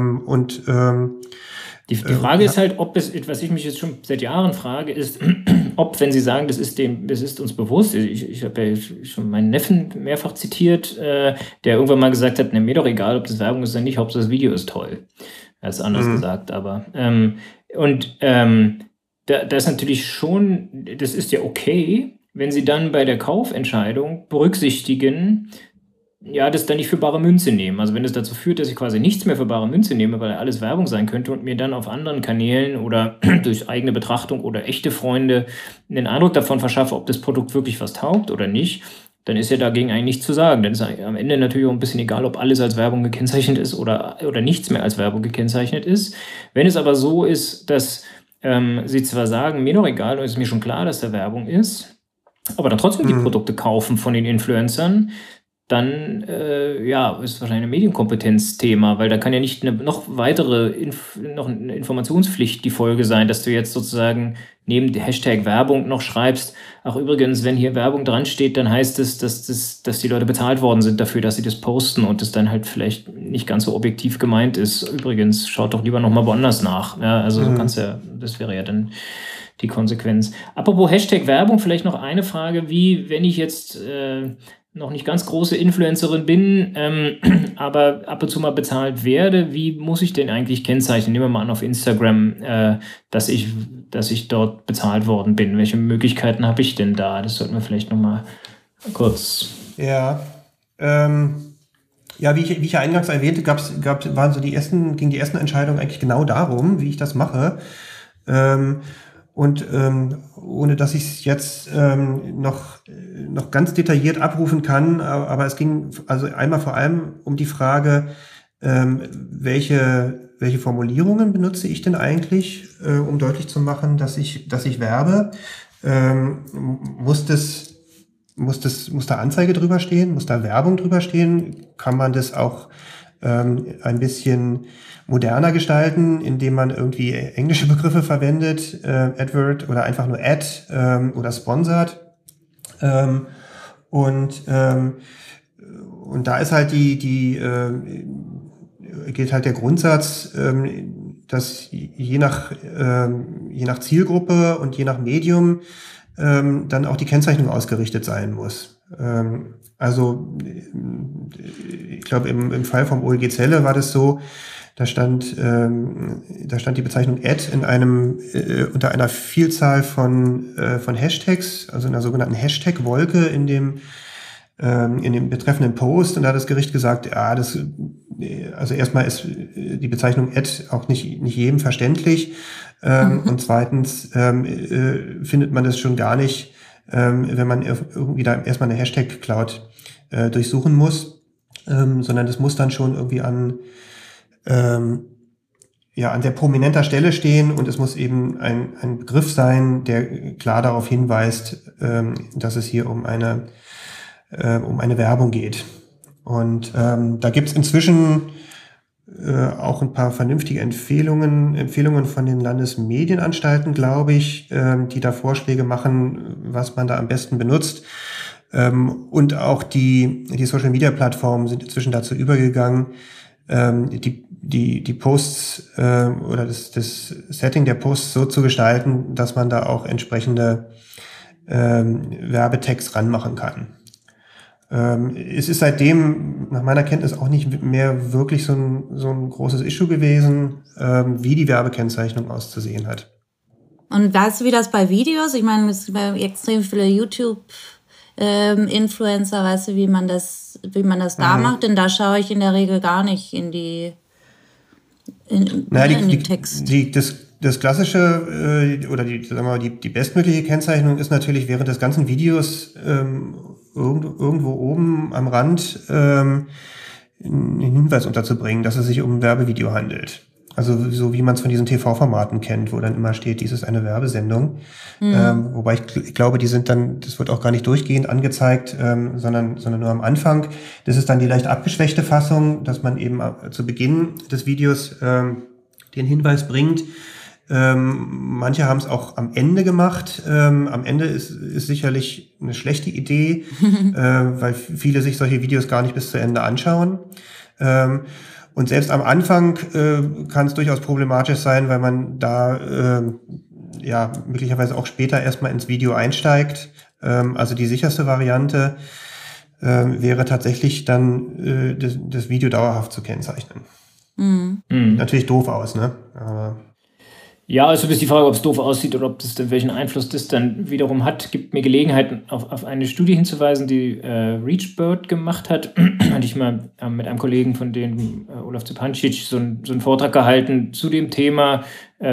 Die Frage ist halt, ob es, was ich mich jetzt schon seit Jahren frage, ist, ob, wenn Sie sagen, das ist uns bewusst, ich habe ja schon meinen Neffen mehrfach zitiert, der irgendwann mal gesagt hat, mir doch egal, ob das Werbung ist oder nicht, Hauptsache das Video ist toll. Er hat es anders gesagt, aber da ist natürlich schon, das ist ja okay, wenn Sie dann bei der Kaufentscheidung berücksichtigen, ja, das dann nicht für bare Münze nehmen. Also wenn es dazu führt, dass ich quasi nichts mehr für bare Münze nehme, weil alles Werbung sein könnte und mir dann auf anderen Kanälen oder durch eigene Betrachtung oder echte Freunde den Eindruck davon verschaffe, ob das Produkt wirklich was taugt oder nicht, dann ist ja dagegen eigentlich nichts zu sagen. Dann ist am Ende natürlich auch ein bisschen egal, ob alles als Werbung gekennzeichnet ist oder nichts mehr als Werbung gekennzeichnet ist. Wenn es aber so ist, dass Sie zwar sagen, mir doch egal, und es ist mir schon klar, dass da Werbung ist, aber dann trotzdem die Produkte kaufen von den Influencern, dann ist wahrscheinlich ein Medienkompetenzthema, weil da kann ja nicht noch eine Informationspflicht die Folge sein, dass du jetzt sozusagen neben dem Hashtag Werbung noch schreibst, ach übrigens, wenn hier Werbung dran steht, dann heißt es, dass die Leute bezahlt worden sind dafür, dass sie das posten und das dann halt vielleicht nicht ganz so objektiv gemeint ist. Übrigens, schaut doch lieber nochmal woanders nach. Ja, also so kannst ja, das wäre ja dann die Konsequenz. Apropos Hashtag Werbung, vielleicht noch eine Frage, wie, wenn ich jetzt noch nicht ganz große Influencerin bin, aber ab und zu mal bezahlt werde, wie muss ich denn eigentlich kennzeichnen? Nehmen wir mal an auf Instagram, dass ich dort bezahlt worden bin. Welche Möglichkeiten habe ich denn da? Das sollten wir vielleicht noch mal kurz... Ja, wie ich ja eingangs erwähnte, gingen die ersten Entscheidungen eigentlich genau darum, wie ich das mache. Und ohne dass ich es jetzt noch ganz detailliert abrufen kann, aber es ging also einmal vor allem um die Frage, welche Formulierungen benutze ich denn eigentlich, um deutlich zu machen, dass ich werbe? Muss da Anzeige drüber stehen? Muss da Werbung drüber stehen? Kann man das auch ein bisschen moderner gestalten, indem man irgendwie englische Begriffe verwendet, Advert oder einfach nur Ad oder Sponsored. Und da ist halt gilt halt der Grundsatz, dass je nach Zielgruppe und je nach Medium dann auch die Kennzeichnung ausgerichtet sein muss. Also ich glaube, im Fall vom OLG Celle war das so, da stand die Bezeichnung Ad unter einer Vielzahl von Hashtags, also in einer sogenannten Hashtag-Wolke in dem betreffenden Post, und da hat das Gericht gesagt, ja, also erstmal ist die Bezeichnung Ad auch nicht jedem verständlich, und zweitens findet man das schon gar nicht, wenn man irgendwie da erstmal eine Hashtag-Cloud durchsuchen muss, sondern das muss dann schon irgendwie an sehr prominenter Stelle stehen, und es muss eben ein Begriff sein, der klar darauf hinweist, dass es hier um eine Werbung geht. Und da gibt's inzwischen auch ein paar vernünftige Empfehlungen von den Landesmedienanstalten, glaube ich, die da Vorschläge machen, was man da am besten benutzt. Und auch die Social-Media-Plattformen sind inzwischen dazu übergegangen, die Posts oder das Setting der Posts so zu gestalten, dass man da auch entsprechende Werbetext ranmachen kann. Es ist seitdem nach meiner Kenntnis auch nicht mehr wirklich so ein großes Issue gewesen, wie die Werbekennzeichnung auszusehen hat. Und weißt du, wie das bei Videos? Ich meine, es gibt extrem viele YouTube-Influencer, weißt du, wie man das da macht? Denn da schaue ich in der Regel gar nicht in den Text. Das klassische oder die bestmögliche Kennzeichnung ist natürlich während des ganzen Videos irgendwo oben am Rand einen Hinweis unterzubringen, dass es sich um ein Werbevideo handelt. Also so wie man es von diesen TV-Formaten kennt, wo dann immer steht, dies ist eine Werbesendung. Wobei ich glaube, das wird auch gar nicht durchgehend angezeigt, sondern nur am Anfang. Das ist dann die leicht abgeschwächte Fassung, dass man eben zu Beginn des Videos den Hinweis bringt. Manche haben es auch am Ende gemacht. Am Ende ist sicherlich eine schlechte Idee, weil viele sich solche Videos gar nicht bis zu Ende anschauen. Und selbst am Anfang kann es durchaus problematisch sein, weil man da möglicherweise auch später erstmal ins Video einsteigt. Also die sicherste Variante wäre tatsächlich dann das Video dauerhaft zu kennzeichnen. Natürlich doof aus, ne? Aber ja, also ist die Frage, ob es doof aussieht oder welchen Einfluss das dann wiederum hat. Gibt mir Gelegenheit, auf eine Studie hinzuweisen, die ReachBird gemacht hat. Hatte ich mal mit einem Kollegen von denen, Olaf Zupancic, so einen Vortrag gehalten zu dem Thema,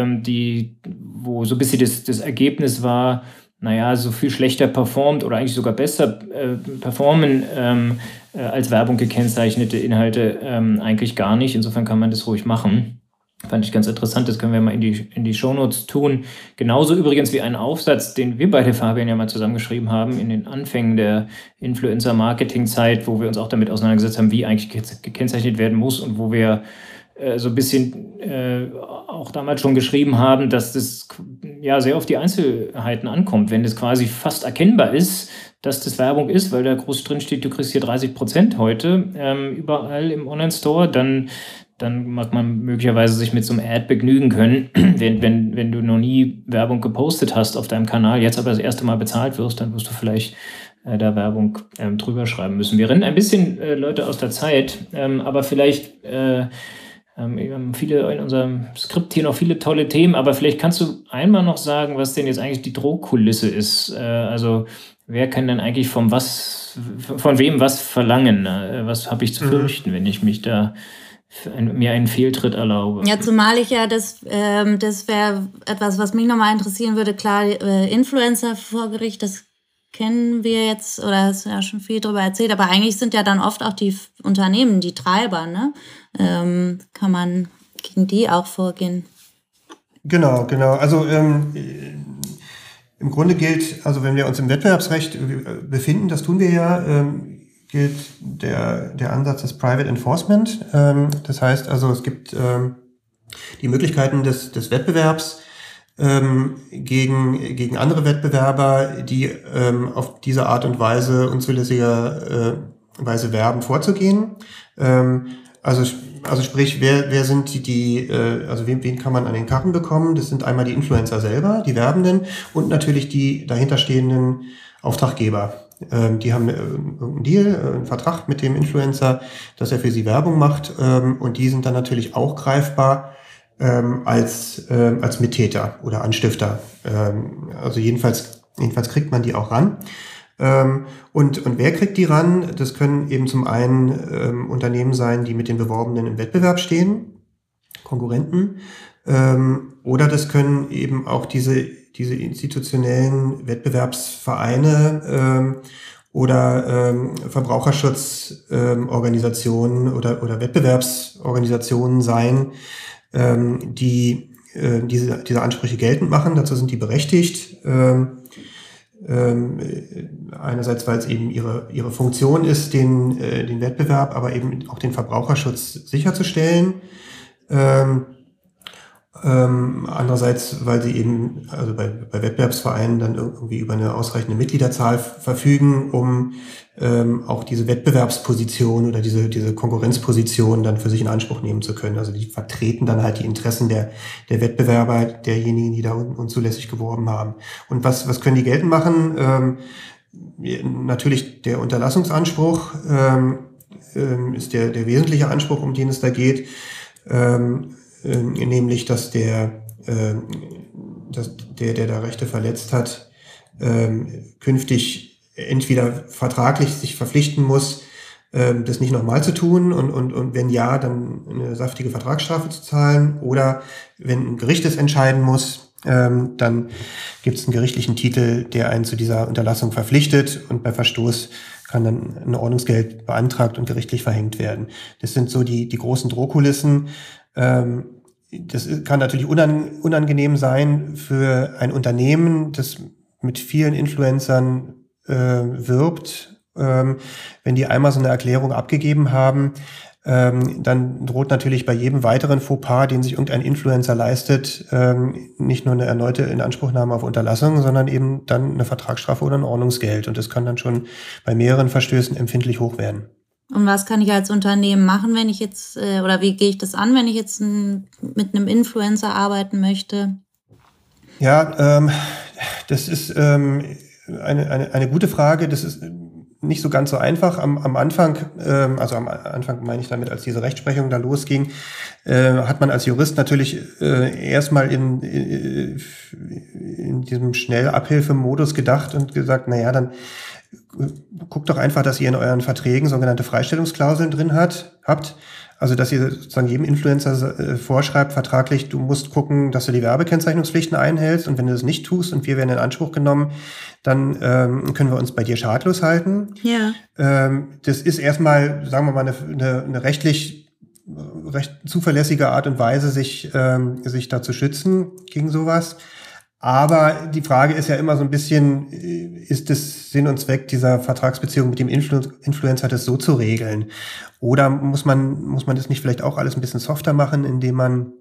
wo so ein bisschen das Ergebnis war, so viel schlechter performt oder eigentlich sogar besser performen als Werbung gekennzeichnete Inhalte eigentlich gar nicht. Insofern kann man das ruhig machen. Fand ich ganz interessant, das können wir mal in die Shownotes tun. Genauso übrigens wie einen Aufsatz, den wir beide, Fabian, ja mal zusammengeschrieben haben in den Anfängen der Influencer-Marketing-Zeit, wo wir uns auch damit auseinandergesetzt haben, wie eigentlich gekennzeichnet werden muss und wo wir so ein bisschen auch damals schon geschrieben haben, dass das sehr auf die Einzelheiten ankommt. Wenn das quasi fast erkennbar ist, dass das Werbung ist, weil da groß drin steht, du kriegst hier 30% heute überall im Online-Store, dann mag man möglicherweise sich mit so einem Ad begnügen können. Wenn du noch nie Werbung gepostet hast auf deinem Kanal, jetzt aber das erste Mal bezahlt wirst, dann wirst du vielleicht da Werbung drüber schreiben müssen. Wir rennen ein bisschen Leute aus der Zeit, aber vielleicht wir haben viele in unserem Skript hier noch viele tolle Themen, aber vielleicht kannst du einmal noch sagen, was denn jetzt eigentlich die Drohkulisse ist. Also wer kann denn eigentlich von wem was verlangen? Was habe ich zu fürchten, wenn ich mich da mir einen Fehltritt erlaube? Ja, zumal ich das wäre etwas, was mich nochmal interessieren würde. Klar, Influencer vor Gericht, das kennen wir jetzt, oder hast du ja schon viel drüber erzählt, aber eigentlich sind ja dann oft auch die Unternehmen, die Treiber, ne? Kann man gegen die auch vorgehen? Genau. Also im Grunde gilt, also wenn wir uns im Wettbewerbsrecht befinden, das tun wir ja, gilt der Ansatz des Private Enforcement. Das heißt also, es gibt die Möglichkeiten des Wettbewerbs gegen andere Wettbewerber, die auf diese Art und Weise unzulässigerweise werben, vorzugehen. Also sprich, wer sind wen kann man an den Karren bekommen? Das sind einmal die Influencer selber, die Werbenden und natürlich die dahinterstehenden Auftraggeber. Die haben einen Deal, einen Vertrag mit dem Influencer, dass er für sie Werbung macht, und die sind dann natürlich auch greifbar als Mittäter oder Anstifter. Also jedenfalls kriegt man die auch ran. Und wer kriegt die ran? Das können eben zum einen Unternehmen sein, die mit den Beworbenen im Wettbewerb stehen, Konkurrenten, oder das können eben auch diese institutionellen Wettbewerbsvereine oder Verbraucherschutzorganisationen oder Wettbewerbsorganisationen sein, die diese Ansprüche geltend machen. Dazu sind die berechtigt. Einerseits, weil es eben ihre Funktion ist, den Wettbewerb, aber eben auch den Verbraucherschutz sicherzustellen. Andererseits, weil sie eben, also bei Wettbewerbsvereinen dann irgendwie über eine ausreichende Mitgliederzahl verfügen, um auch diese Wettbewerbsposition oder diese Konkurrenzposition dann für sich in Anspruch nehmen zu können. Also die vertreten dann halt die Interessen der Wettbewerber, derjenigen, die da unzulässig geworben haben. Und was können die geltend machen? Natürlich der Unterlassungsanspruch ist der wesentliche Anspruch, um den es da geht. Nämlich, dass dass der da Rechte verletzt hat, künftig entweder vertraglich sich verpflichten muss, das nicht nochmal zu tun und wenn ja, dann eine saftige Vertragsstrafe zu zahlen, oder wenn ein Gericht es entscheiden muss, dann gibt es einen gerichtlichen Titel, der einen zu dieser Unterlassung verpflichtet, und bei Verstoß kann dann ein Ordnungsgeld beantragt und gerichtlich verhängt werden. Das sind so die großen Drohkulissen. Das kann natürlich unangenehm sein für ein Unternehmen, das mit vielen Influencern wirbt. Wenn die einmal so eine Erklärung abgegeben haben, dann droht natürlich bei jedem weiteren Fauxpas, den sich irgendein Influencer leistet, nicht nur eine erneute Inanspruchnahme auf Unterlassung, sondern eben dann eine Vertragsstrafe oder ein Ordnungsgeld. Und das kann dann schon bei mehreren Verstößen empfindlich hoch werden. Und was kann ich als Unternehmen machen, wenn ich jetzt, oder wie gehe ich das an, wenn ich jetzt mit einem Influencer arbeiten möchte? Ja, das ist eine gute Frage. Das ist nicht so ganz so einfach. Am Anfang, also am Anfang meine ich damit, als diese Rechtsprechung da losging, hat man als Jurist natürlich erstmal in diesem Schnellabhilfemodus gedacht und gesagt, naja, dann guckt doch einfach, dass ihr in euren Verträgen sogenannte Freistellungsklauseln drin habt. Also, dass ihr sozusagen jedem Influencer vorschreibt, vertraglich, du musst gucken, dass du die Werbekennzeichnungspflichten einhältst, und wenn du das nicht tust und wir werden in Anspruch genommen, dann können wir uns bei dir schadlos halten. Ja. Das ist erstmal, sagen wir mal, eine recht zuverlässige Art und Weise, sich da zu schützen gegen sowas. Aber die Frage ist ja immer so ein bisschen, ist es Sinn und Zweck dieser Vertragsbeziehung mit dem Influencer, das so zu regeln? Oder muss man das nicht vielleicht auch alles ein bisschen softer machen, indem man,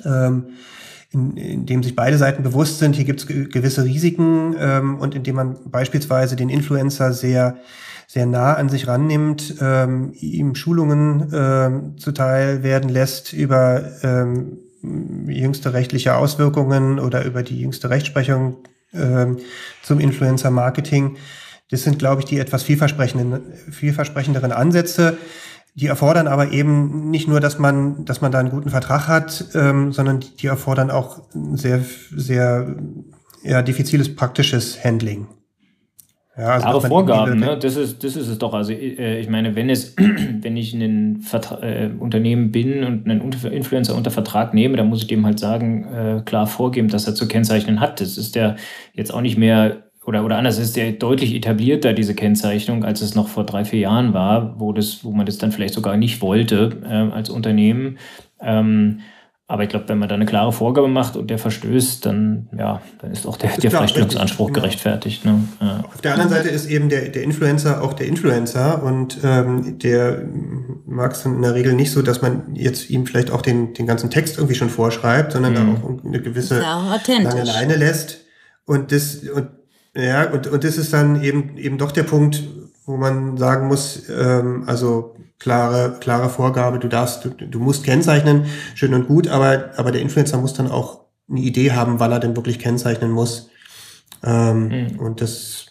indem sich beide Seiten bewusst sind, hier gibt es gewisse Risiken, und indem man beispielsweise den Influencer sehr, sehr nah an sich rannimmt, ihm Schulungen zuteil werden lässt über jüngste rechtliche Auswirkungen oder über die jüngste Rechtsprechung zum Influencer-Marketing. Das sind, glaube ich, die etwas vielversprechenderen Ansätze. Die erfordern aber eben nicht nur, dass man da einen guten Vertrag hat, sondern die erfordern auch ein sehr, sehr diffiziles praktisches Handling. Ja, also klare Vorgaben, ne? Das ist es doch. Also ich meine, wenn ich ein Unternehmen bin und einen Influencer unter Vertrag nehme, dann muss ich dem halt sagen, klar vorgeben, dass er zu kennzeichnen hat. Das ist der jetzt auch nicht mehr, oder anders, ist der deutlich etablierter, diese Kennzeichnung, als es noch vor 3-4 Jahren war, wo man das dann vielleicht sogar nicht wollte als Unternehmen. Aber ich glaube, wenn man da eine klare Vorgabe macht und der verstößt, dann ist auch der Freistellungsanspruch gerechtfertigt. Ne? Ja. Auf der anderen Seite ist eben der Influencer auch der Influencer, und der mag es dann in der Regel nicht so, dass man jetzt ihm vielleicht auch den ganzen Text irgendwie schon vorschreibt, sondern da auch eine gewisse lange Leine lässt. Und das ist dann eben doch der Punkt, wo man sagen muss, also klare Vorgabe, du musst kennzeichnen, schön und gut, aber der Influencer muss dann auch eine Idee haben, wann er denn wirklich kennzeichnen muss. Und das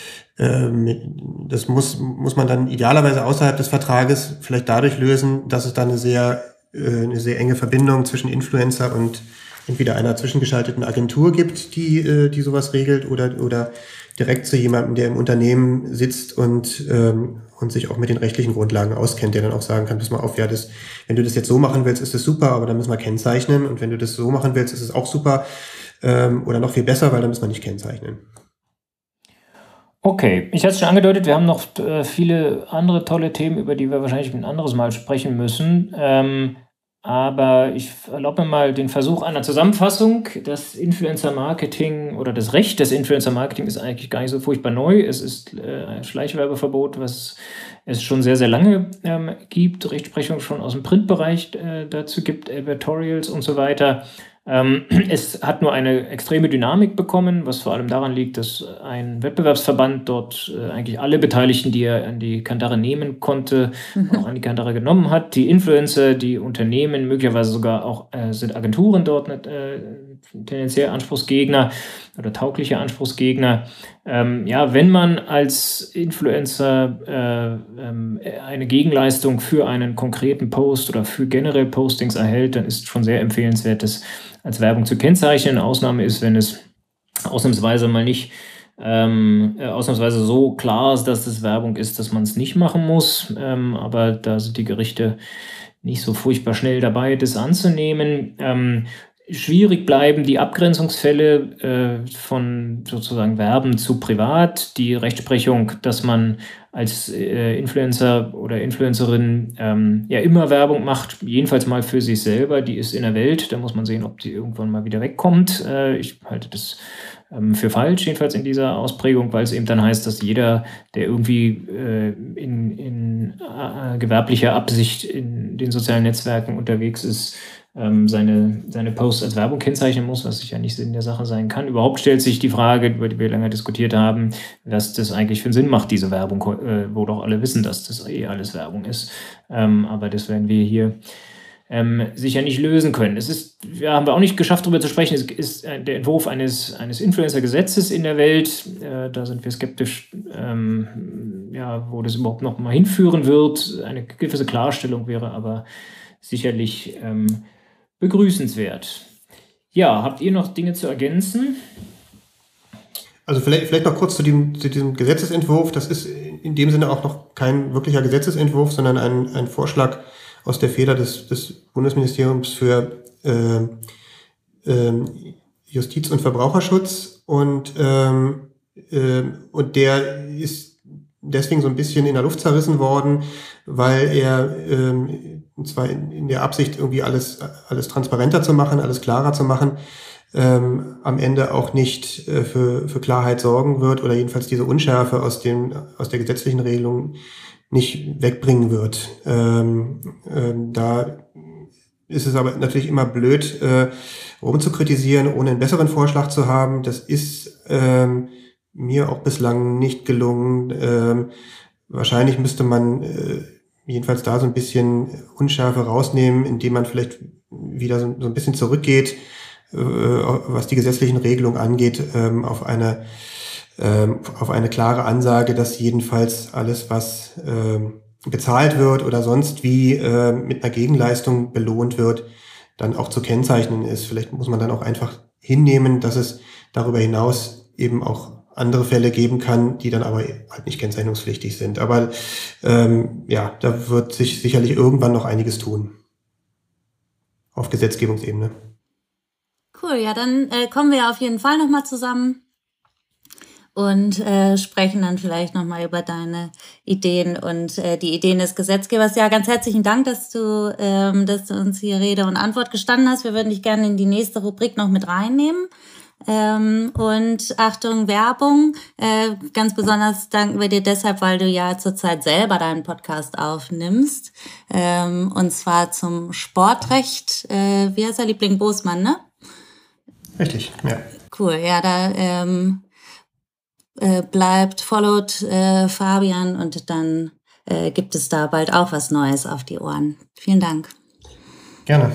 muss man dann idealerweise außerhalb des Vertrages vielleicht dadurch lösen, dass es dann eine sehr enge Verbindung zwischen Influencer und entweder einer zwischengeschalteten Agentur gibt, die sowas regelt, oder direkt zu jemandem, der im Unternehmen sitzt und sich auch mit den rechtlichen Grundlagen auskennt, der dann auch sagen kann, pass mal auf, wenn du das jetzt so machen willst, ist das super, aber dann müssen wir kennzeichnen, und wenn du das so machen willst, ist es auch super oder noch viel besser, weil dann müssen wir nicht kennzeichnen. Okay, ich hatte es schon angedeutet, wir haben noch viele andere tolle Themen, über die wir wahrscheinlich ein anderes Mal sprechen müssen. Aber ich erlaube mir mal den Versuch einer Zusammenfassung. Das Influencer-Marketing oder das Recht des Influencer-Marketing ist eigentlich gar nicht so furchtbar neu. Es ist ein Schleichwerbeverbot, was es schon sehr, sehr lange gibt. Rechtsprechung schon aus dem Printbereich dazu gibt, Advertorials und so weiter. Es hat nur eine extreme Dynamik bekommen, was vor allem daran liegt, dass ein Wettbewerbsverband dort eigentlich alle Beteiligten, die er an die Kandare nehmen konnte, auch an die Kandare genommen hat. Die Influencer, die Unternehmen, möglicherweise sogar auch sind Agenturen dort tendenziell Anspruchsgegner oder taugliche Anspruchsgegner. Wenn man als Influencer eine Gegenleistung für einen konkreten Post oder für generell Postings erhält, dann ist schon sehr empfehlenswert, das als Werbung zu kennzeichnen. Ausnahme ist, wenn es ausnahmsweise mal nicht ausnahmsweise so klar ist, dass es Werbung ist, dass man es nicht machen muss. Aber da sind die Gerichte nicht so furchtbar schnell dabei, das anzunehmen. Schwierig bleiben die Abgrenzungsfälle von sozusagen Werben zu privat. Die Rechtsprechung, dass man als Influencer oder Influencerin ja immer Werbung macht, jedenfalls mal für sich selber, die ist in der Welt. Da muss man sehen, ob die irgendwann mal wieder wegkommt. Ich halte das für falsch, jedenfalls in dieser Ausprägung, weil es eben dann heißt, dass jeder, der irgendwie in gewerblicher Absicht in den sozialen Netzwerken unterwegs ist, seine Posts als Werbung kennzeichnen muss, was sicher nicht Sinn der Sache sein kann. Überhaupt stellt sich die Frage, über die wir länger diskutiert haben, was das eigentlich für einen Sinn macht, diese Werbung, wo doch alle wissen, dass das alles Werbung ist. Aber das werden wir hier sicher nicht lösen können. Haben wir auch nicht geschafft, darüber zu sprechen. Es ist der Entwurf eines Influencer-Gesetzes in der Welt. Da sind wir skeptisch, wo das überhaupt noch mal hinführen wird. Eine gewisse Klarstellung wäre aber sicherlich begrüßenswert. Ja, habt ihr noch Dinge zu ergänzen? Also vielleicht noch kurz zu diesem Gesetzesentwurf. Das ist in dem Sinne auch noch kein wirklicher Gesetzesentwurf, sondern ein Vorschlag aus der Feder des Bundesministeriums für Justiz und Verbraucherschutz und der ist deswegen so ein bisschen in der Luft zerrissen worden, weil er und zwar in der Absicht, irgendwie alles transparenter zu machen, alles klarer zu machen, am Ende auch nicht für Klarheit sorgen wird oder jedenfalls diese Unschärfe aus der gesetzlichen Regelung nicht wegbringen wird. Da ist es aber natürlich immer blöd, rumzukritisieren, ohne einen besseren Vorschlag zu haben. Das ist mir auch bislang nicht gelungen. Wahrscheinlich müsste man jedenfalls da so ein bisschen Unschärfe rausnehmen, indem man vielleicht wieder so ein bisschen zurückgeht, was die gesetzlichen Regelungen angeht, auf eine klare Ansage, dass jedenfalls alles, was bezahlt wird oder sonst wie mit einer Gegenleistung belohnt wird, dann auch zu kennzeichnen ist. Vielleicht muss man dann auch einfach hinnehmen, dass es darüber hinaus eben auch andere Fälle geben kann, die dann aber halt nicht kennzeichnungspflichtig sind. Aber da wird sich sicherlich irgendwann noch einiges tun auf Gesetzgebungsebene. Cool, ja, dann kommen wir auf jeden Fall nochmal zusammen und sprechen dann vielleicht nochmal über deine Ideen und die Ideen des Gesetzgebers. Ja, ganz herzlichen Dank, dass du uns hier Rede und Antwort gestanden hast. Wir würden dich gerne in die nächste Rubrik noch mit reinnehmen. Und Achtung, Werbung. Ganz besonders danken wir dir deshalb, weil du ja zurzeit selber deinen Podcast aufnimmst. Und zwar zum Sportrecht. Wie heißt der Liebling Bosmann, ne? Richtig, ja. Cool, ja, da followt Fabian und dann gibt es da bald auch was Neues auf die Ohren. Vielen Dank. Gerne.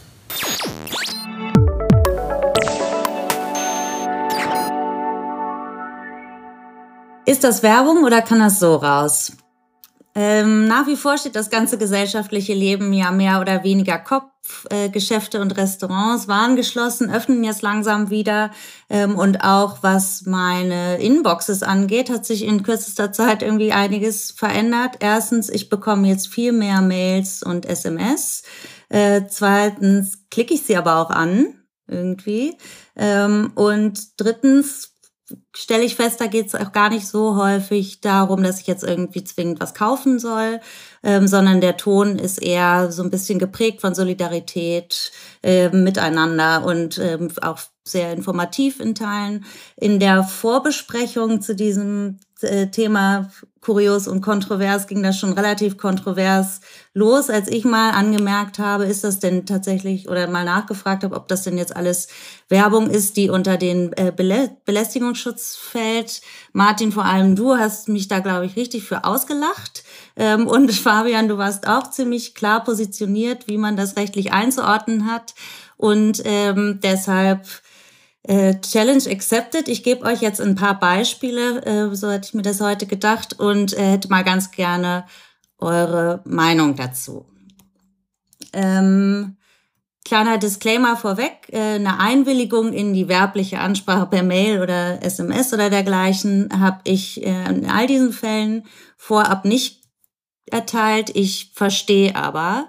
Ist das Werbung oder kann das so raus? Nach wie vor steht das ganze gesellschaftliche Leben ja mehr oder weniger Kopf. Geschäfte und Restaurants waren geschlossen, öffnen jetzt langsam wieder. Und auch was meine Inboxes angeht, hat sich in kürzester Zeit irgendwie einiges verändert. Erstens, ich bekomme jetzt viel mehr Mails und SMS. Zweitens klicke ich sie aber auch an, irgendwie. Und drittens stelle ich fest, da geht es auch gar nicht so häufig darum, dass ich jetzt irgendwie zwingend was kaufen soll, sondern der Ton ist eher so ein bisschen geprägt von Solidarität, miteinander und auch sehr informativ in Teilen. In der Vorbesprechung zu diesem Thema kurios und kontrovers ging das schon relativ kontrovers los, als ich mal angemerkt habe, ist das denn tatsächlich, oder mal nachgefragt habe, ob das denn jetzt alles Werbung ist, die unter den Belästigungsschutz fällt. Martin, vor allem du hast mich da, glaube ich, richtig für ausgelacht. Und Fabian, du warst auch ziemlich klar positioniert, wie man das rechtlich einzuordnen hat. Und deshalb Challenge accepted. Ich gebe euch jetzt ein paar Beispiele, so hätte ich mir das heute gedacht, und hätte mal ganz gerne eure Meinung dazu. kleiner Disclaimer vorweg, eine Einwilligung in die werbliche Ansprache per Mail oder SMS oder dergleichen habe ich in all diesen Fällen vorab nicht erteilt. Ich verstehe aber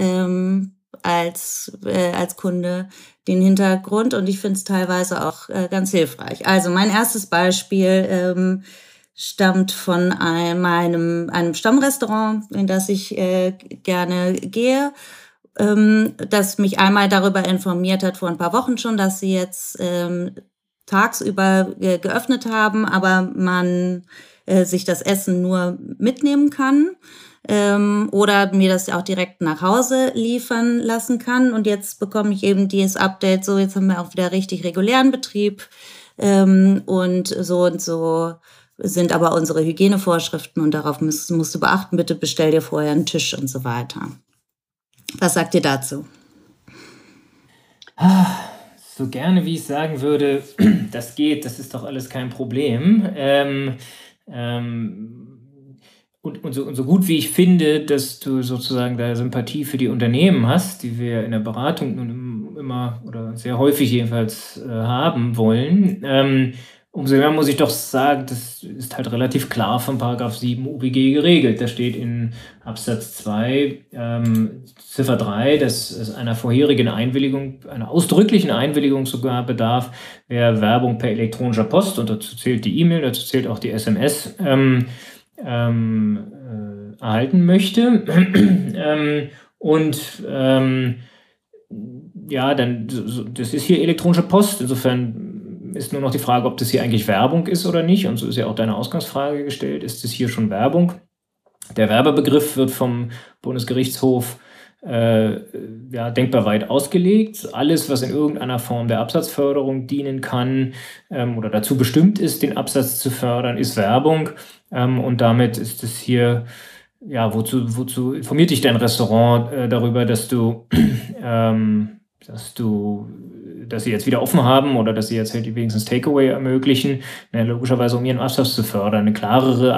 als Kunde den Hintergrund und ich finde es teilweise auch ganz hilfreich. Also mein erstes Beispiel stammt von einem Stammrestaurant, in das ich gerne gehe, das mich einmal darüber informiert hat vor ein paar Wochen schon, dass sie jetzt tagsüber geöffnet haben, aber man sich das Essen nur mitnehmen kann oder mir das auch direkt nach Hause liefern lassen kann. Und jetzt bekomme ich eben dieses Update, so jetzt haben wir auch wieder richtig regulären Betrieb und so sind aber unsere Hygienevorschriften und darauf musst du beachten, bitte bestell dir vorher einen Tisch und so weiter. Was sagt ihr dazu? So gerne, wie ich sagen würde, das geht, das ist doch alles kein Problem. Und so gut wie ich finde, dass du sozusagen da Sympathie für die Unternehmen hast, die wir in der Beratung nun immer oder sehr häufig jedenfalls haben wollen, umso mehr muss ich doch sagen, das ist halt relativ klar von § 7 UWG geregelt. Da steht in Absatz 2, Ziffer 3, dass es einer vorherigen Einwilligung, einer ausdrücklichen Einwilligung sogar bedarf, wer Werbung per elektronischer Post, und dazu zählt die E-Mail, dazu zählt auch die SMS, erhalten möchte. Ja, dann, das ist hier elektronische Post, insofern ist nur noch die Frage, ob das hier eigentlich Werbung ist oder nicht. Und so ist ja auch deine Ausgangsfrage gestellt. Ist das hier schon Werbung? Der Werbebegriff wird vom Bundesgerichtshof denkbar weit ausgelegt. Alles, was in irgendeiner Form der Absatzförderung dienen kann oder dazu bestimmt ist, den Absatz zu fördern, ist Werbung. Und damit ist es hier, ja, wozu informiert dich dein Restaurant darüber, dass sie jetzt wieder offen haben oder dass sie jetzt halt wenigstens Takeaway ermöglichen, logischerweise um ihren Absatz zu fördern. Eine klarere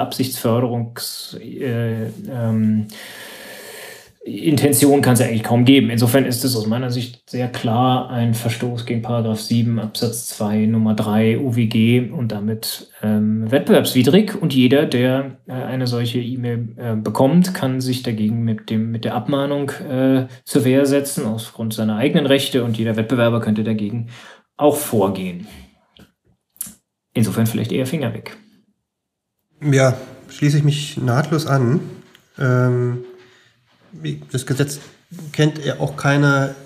Absichtsförderungsintention kann es ja eigentlich kaum geben. Insofern ist es aus meiner Sicht sehr klar ein Verstoß gegen § 7 Absatz 2 Nummer 3 UWG und damit wettbewerbswidrig. Und jeder, der eine solche E-Mail bekommt, kann sich dagegen mit der Abmahnung zur Wehr setzen, aufgrund seiner eigenen Rechte. Und jeder Wettbewerber könnte dagegen auch vorgehen. Insofern vielleicht eher Finger weg. Ja, schließe ich mich nahtlos an. Das Gesetz kennt ja auch keine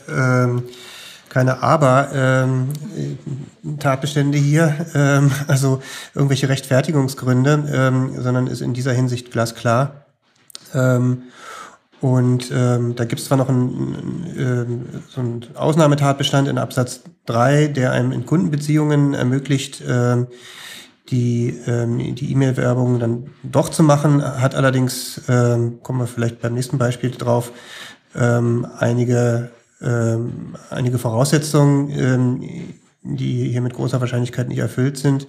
Tatbestände hier, also irgendwelche Rechtfertigungsgründe, sondern ist in dieser Hinsicht glasklar. Da gibt es zwar noch so einen Ausnahmetatbestand in Absatz 3, der einem in Kundenbeziehungen ermöglicht, die E-Mail-Werbung dann doch zu machen, hat allerdings, kommen wir vielleicht beim nächsten Beispiel drauf, einige Voraussetzungen, die hier mit großer Wahrscheinlichkeit nicht erfüllt sind,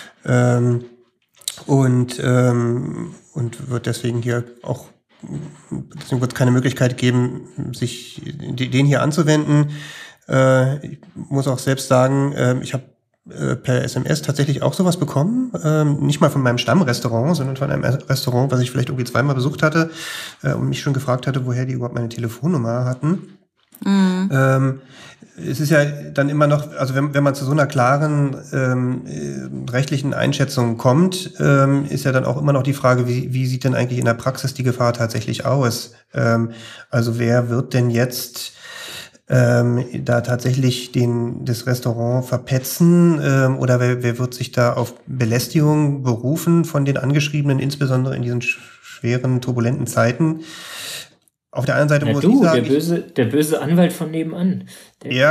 und wird deswegen hier auch, deswegen wird es keine Möglichkeit geben, sich den hier anzuwenden. Ich muss auch selbst sagen, ich habe per SMS tatsächlich auch sowas bekommen, nicht mal von meinem Stammrestaurant, sondern von einem Restaurant, was ich vielleicht irgendwie zweimal besucht hatte und mich schon gefragt hatte, woher die überhaupt meine Telefonnummer hatten. Mhm. Es ist ja dann immer noch, also wenn man zu so einer klaren rechtlichen Einschätzung kommt, ist ja dann auch immer noch die Frage, wie sieht denn eigentlich in der Praxis die Gefahr tatsächlich aus? Also wer wird denn jetzt da tatsächlich das Restaurant verpetzen oder wer wird sich da auf Belästigung berufen von den Angeschriebenen, insbesondere in diesen schweren, turbulenten Zeiten? Auf der anderen Seite muss ich sagen... Der böse Anwalt von nebenan. Ich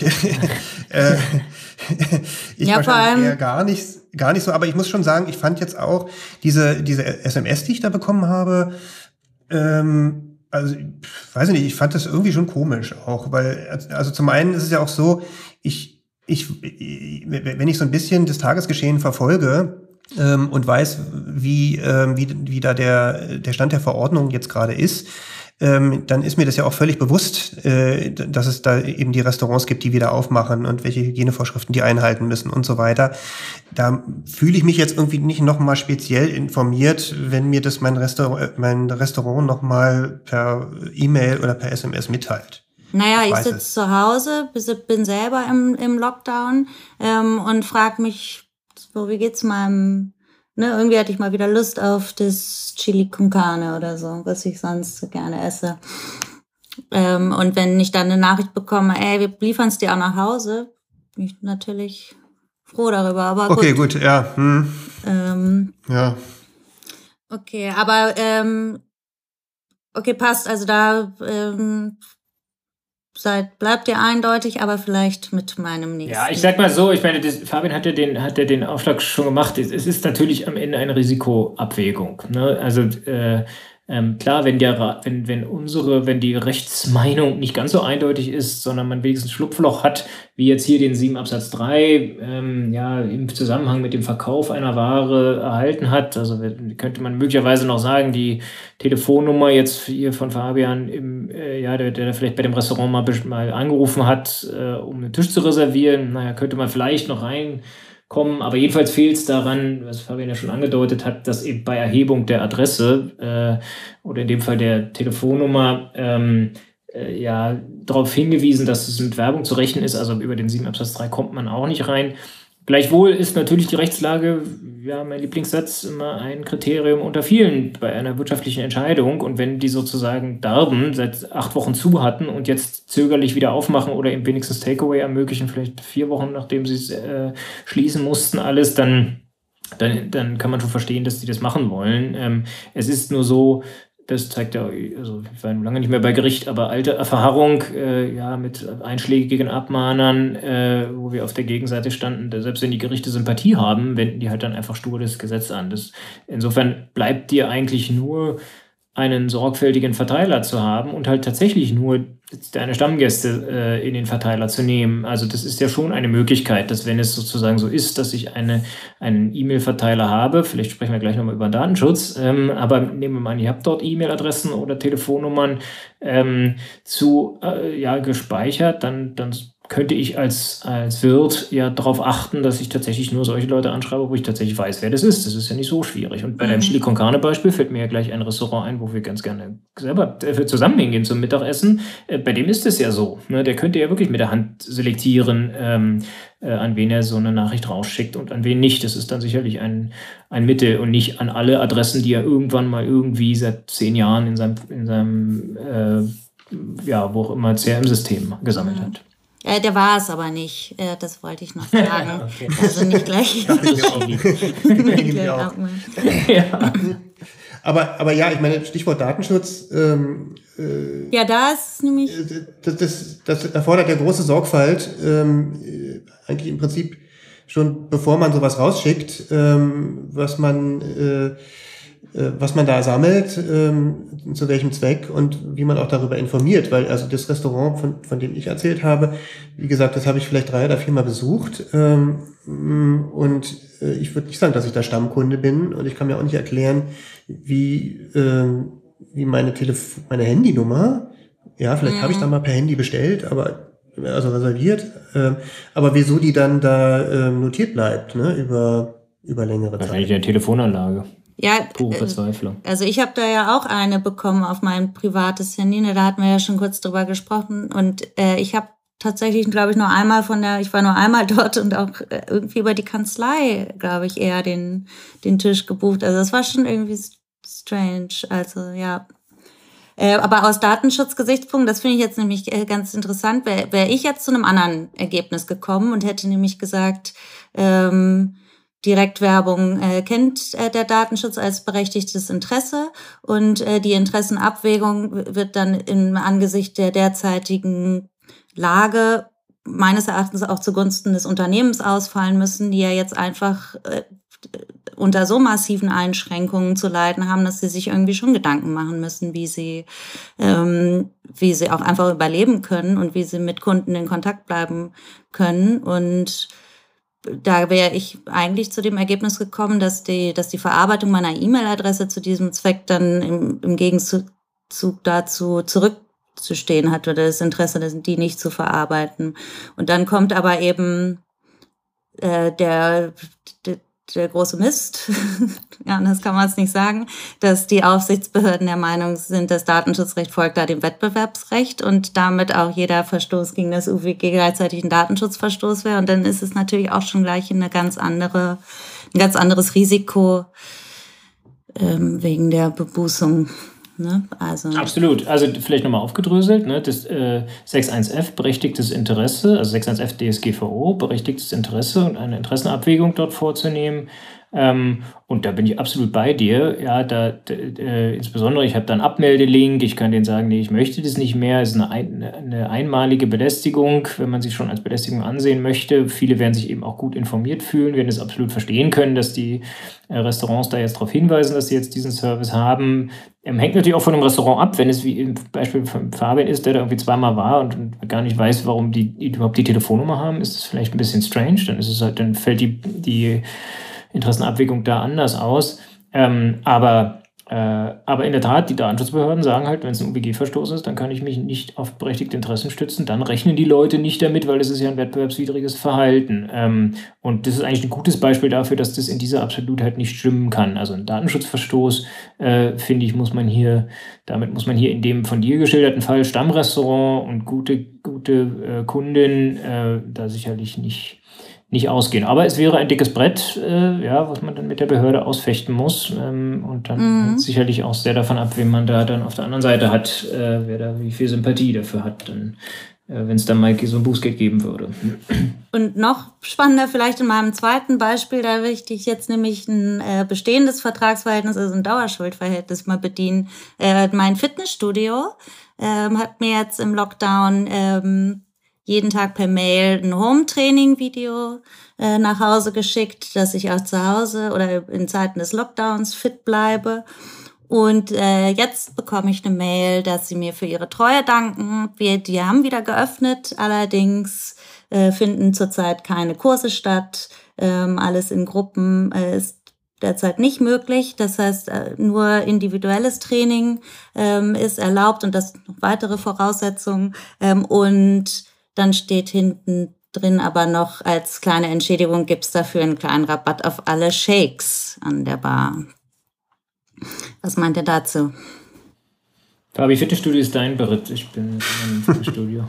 wahrscheinlich eher gar nicht so, aber ich muss schon sagen, ich fand jetzt auch diese SMS, die ich da bekommen habe, also, weiß ich nicht, ich fand das irgendwie schon komisch auch, weil, also zum einen ist es ja auch so, wenn ich so ein bisschen das Tagesgeschehen verfolge und weiß, wie da der Stand der Verordnung jetzt gerade ist, dann ist mir das ja auch völlig bewusst, dass es da eben die Restaurants gibt, die wieder aufmachen und welche Hygienevorschriften die einhalten müssen und so weiter. Da fühle ich mich jetzt irgendwie nicht nochmal speziell informiert, wenn mir das mein Restaurant nochmal per E-Mail oder per SMS mitteilt. Naja, ich sitze zu Hause, bin selber im Lockdown und frage mich, so, wie geht's meinem, irgendwie hatte ich mal wieder Lust auf das Chili con Carne oder so, was ich sonst so gerne esse. Und wenn ich dann eine Nachricht bekomme, wir liefern es dir auch nach Hause, bin ich natürlich froh darüber. Aber okay, gut, ja. Ja. Okay, aber okay, passt. Also da bleibt ihr eindeutig, aber vielleicht mit meinem nächsten. Ja, ich sag mal so, ich meine, Fabian hat ja den Aufschlag schon gemacht. Es ist natürlich am Ende eine Risikoabwägung. Ne? Also klar, wenn die Rechtsmeinung nicht ganz so eindeutig ist, sondern man wenigstens Schlupfloch hat, wie jetzt hier den 7 Absatz 3, im Zusammenhang mit dem Verkauf einer Ware erhalten hat. Also könnte man möglicherweise noch sagen, die Telefonnummer jetzt hier von Fabian, der vielleicht bei dem Restaurant mal angerufen hat, um einen Tisch zu reservieren, könnte man vielleicht noch reinkommen, aber jedenfalls fehlt es daran, was Fabian ja schon angedeutet hat, dass eben bei Erhebung der Adresse oder in dem Fall der Telefonnummer darauf hingewiesen, dass es mit Werbung zu rechnen ist, also über den 7 Absatz 3 kommt man auch nicht rein. Gleichwohl ist natürlich die Rechtslage, mein Lieblingssatz, immer ein Kriterium unter vielen bei einer wirtschaftlichen Entscheidung. Und wenn die sozusagen Darben seit 8 Wochen zu hatten und jetzt zögerlich wieder aufmachen oder eben wenigstens Takeaway ermöglichen, vielleicht 4 Wochen, nachdem sie es schließen mussten, alles, dann kann man schon verstehen, dass die das machen wollen. Es ist nur so, das zeigt ja, also ich war lange nicht mehr bei Gericht, aber alte Erfahrung, mit einschlägigen Abmahnern, wo wir auf der Gegenseite standen, selbst wenn die Gerichte Sympathie haben, wenden die halt dann einfach stur das Gesetz an. Insofern bleibt dir eigentlich nur einen sorgfältigen Verteiler zu haben und halt tatsächlich nur deine Stammgäste in den Verteiler zu nehmen. Also das ist ja schon eine Möglichkeit, dass wenn es sozusagen so ist, dass ich einen E-Mail-Verteiler habe, vielleicht sprechen wir gleich nochmal über Datenschutz, aber nehmen wir mal an, ihr habt dort E-Mail-Adressen oder Telefonnummern gespeichert, dann könnte ich als Wirt ja darauf achten, dass ich tatsächlich nur solche Leute anschreibe, wo ich tatsächlich weiß, wer das ist. Das ist ja nicht so schwierig. Und bei deinem Chili con Carne Beispiel fällt mir ja gleich ein Restaurant ein, wo wir ganz gerne selber zusammen hingehen zum Mittagessen. Bei dem ist es ja so. Ne? Der könnte ja wirklich mit der Hand selektieren, an wen er so eine Nachricht rausschickt und an wen nicht. Das ist dann sicherlich ein Mittel und nicht an alle Adressen, die er irgendwann mal irgendwie seit 10 Jahren in seinem wo auch immer CRM-System gesammelt hat. Der war es aber nicht. Das wollte ich noch sagen. Okay. Also nicht gleich. Aber ja, ich meine, Stichwort Datenschutz. Da ist nämlich. Das erfordert ja große Sorgfalt. Eigentlich im Prinzip schon bevor man sowas rausschickt, was man da sammelt, zu welchem Zweck und wie man auch darüber informiert, weil also das Restaurant, von dem ich erzählt habe, wie gesagt, das habe ich vielleicht 3 oder 4 Mal besucht und ich würde nicht sagen, dass ich da Stammkunde bin und ich kann mir auch nicht erklären, wie meine Handynummer, vielleicht habe ich da mal per Handy bestellt, also reserviert, aber wieso die dann da notiert bleibt, ne, über längere Zeit. Wahrscheinlich eine Telefonanlage. Ja, pure Verzweiflung. Also ich habe da ja auch eine bekommen auf mein privates Handy, da hatten wir ja schon kurz drüber gesprochen und ich habe tatsächlich, glaube ich, ich war nur einmal dort und auch irgendwie über die Kanzlei, glaube ich, eher den Tisch gebucht. Also das war schon irgendwie strange, also ja. Aber aus Datenschutzgesichtspunkt, das finde ich jetzt nämlich ganz interessant, wäre ich jetzt zu einem anderen Ergebnis gekommen und hätte nämlich gesagt, Direktwerbung kennt der Datenschutz als berechtigtes Interesse und die Interessenabwägung wird dann im Angesicht der derzeitigen Lage meines Erachtens auch zugunsten des Unternehmens ausfallen müssen, die ja jetzt einfach unter so massiven Einschränkungen zu leiden haben, dass sie sich irgendwie schon Gedanken machen müssen, wie sie auch einfach überleben können und wie sie mit Kunden in Kontakt bleiben können. Und da wäre ich eigentlich zu dem Ergebnis gekommen, dass die Verarbeitung meiner E-Mail-Adresse zu diesem Zweck dann im Gegenzug Bezug dazu zurückzustehen hat oder das Interesse, die nicht zu verarbeiten. Und dann kommt aber eben der große Mist, ja, das kann man es nicht sagen, dass die Aufsichtsbehörden der Meinung sind, das Datenschutzrecht folgt da dem Wettbewerbsrecht und damit auch jeder Verstoß gegen das UWG gleichzeitig ein Datenschutzverstoß wäre. Und dann ist es natürlich auch schon gleich ein ganz anderes Risiko wegen der Bebußung. Ne? Also absolut. Also vielleicht nochmal aufgedröselt. Ne? Das 6.1f berechtigtes Interesse, also 6.1f DSGVO berechtigtes Interesse und eine Interessenabwägung dort vorzunehmen. Und da bin ich absolut bei dir. Ja, insbesondere, ich habe da einen Abmeldelink, ich kann denen sagen, nee, ich möchte das nicht mehr. Es ist eine einmalige Belästigung, wenn man sich schon als Belästigung ansehen möchte. Viele werden sich eben auch gut informiert fühlen, werden es absolut verstehen können, dass die Restaurants da jetzt darauf hinweisen, dass sie jetzt diesen Service haben. Hängt natürlich auch von dem Restaurant ab, wenn es wie im Beispiel von Fabian ist, der da irgendwie zweimal war und gar nicht weiß, warum die überhaupt die Telefonnummer haben, ist es vielleicht ein bisschen strange. Dann ist es halt, dann fällt die Interessenabwägung da anders aus. Aber in der Tat, die Datenschutzbehörden sagen halt, wenn es ein UWG-Verstoß ist, dann kann ich mich nicht auf berechtigte Interessen stützen. Dann rechnen die Leute nicht damit, weil es ist ja ein wettbewerbswidriges Verhalten. Und das ist eigentlich ein gutes Beispiel dafür, dass das in dieser Absolutheit nicht stimmen kann. Also ein Datenschutzverstoß, finde ich, muss man hier in dem von dir geschilderten Fall Stammrestaurant und gute Kundin da sicherlich nicht ausgehen. Aber es wäre ein dickes Brett, was man dann mit der Behörde ausfechten muss. Und dann hängt sicherlich auch sehr davon ab, wen man da dann auf der anderen Seite hat, wer da wie viel Sympathie dafür hat, wenn es dann mal so ein Bußgeld geben würde. Und noch spannender vielleicht in meinem zweiten Beispiel, da möchte ich jetzt nämlich ein bestehendes Vertragsverhältnis, also ein Dauerschuldverhältnis mal bedienen. Mein Fitnessstudio hat mir jetzt im Lockdown jeden Tag per Mail ein Home-Training-Video nach Hause geschickt, dass ich auch zu Hause oder in Zeiten des Lockdowns fit bleibe. Und jetzt bekomme ich eine Mail, dass sie mir für ihre Treue danken. Die haben wieder geöffnet, allerdings finden zurzeit keine Kurse statt. Alles in Gruppen ist derzeit nicht möglich. Das heißt, nur individuelles Training ist erlaubt und das noch weitere Voraussetzungen. Und dann steht hinten drin aber noch, als kleine Entschädigung gibt's dafür einen kleinen Rabatt auf alle Shakes an der Bar. Was meint ihr dazu? Fabi, Fitnessstudio ist dein Beritt. Ich bin im Fitnessstudio.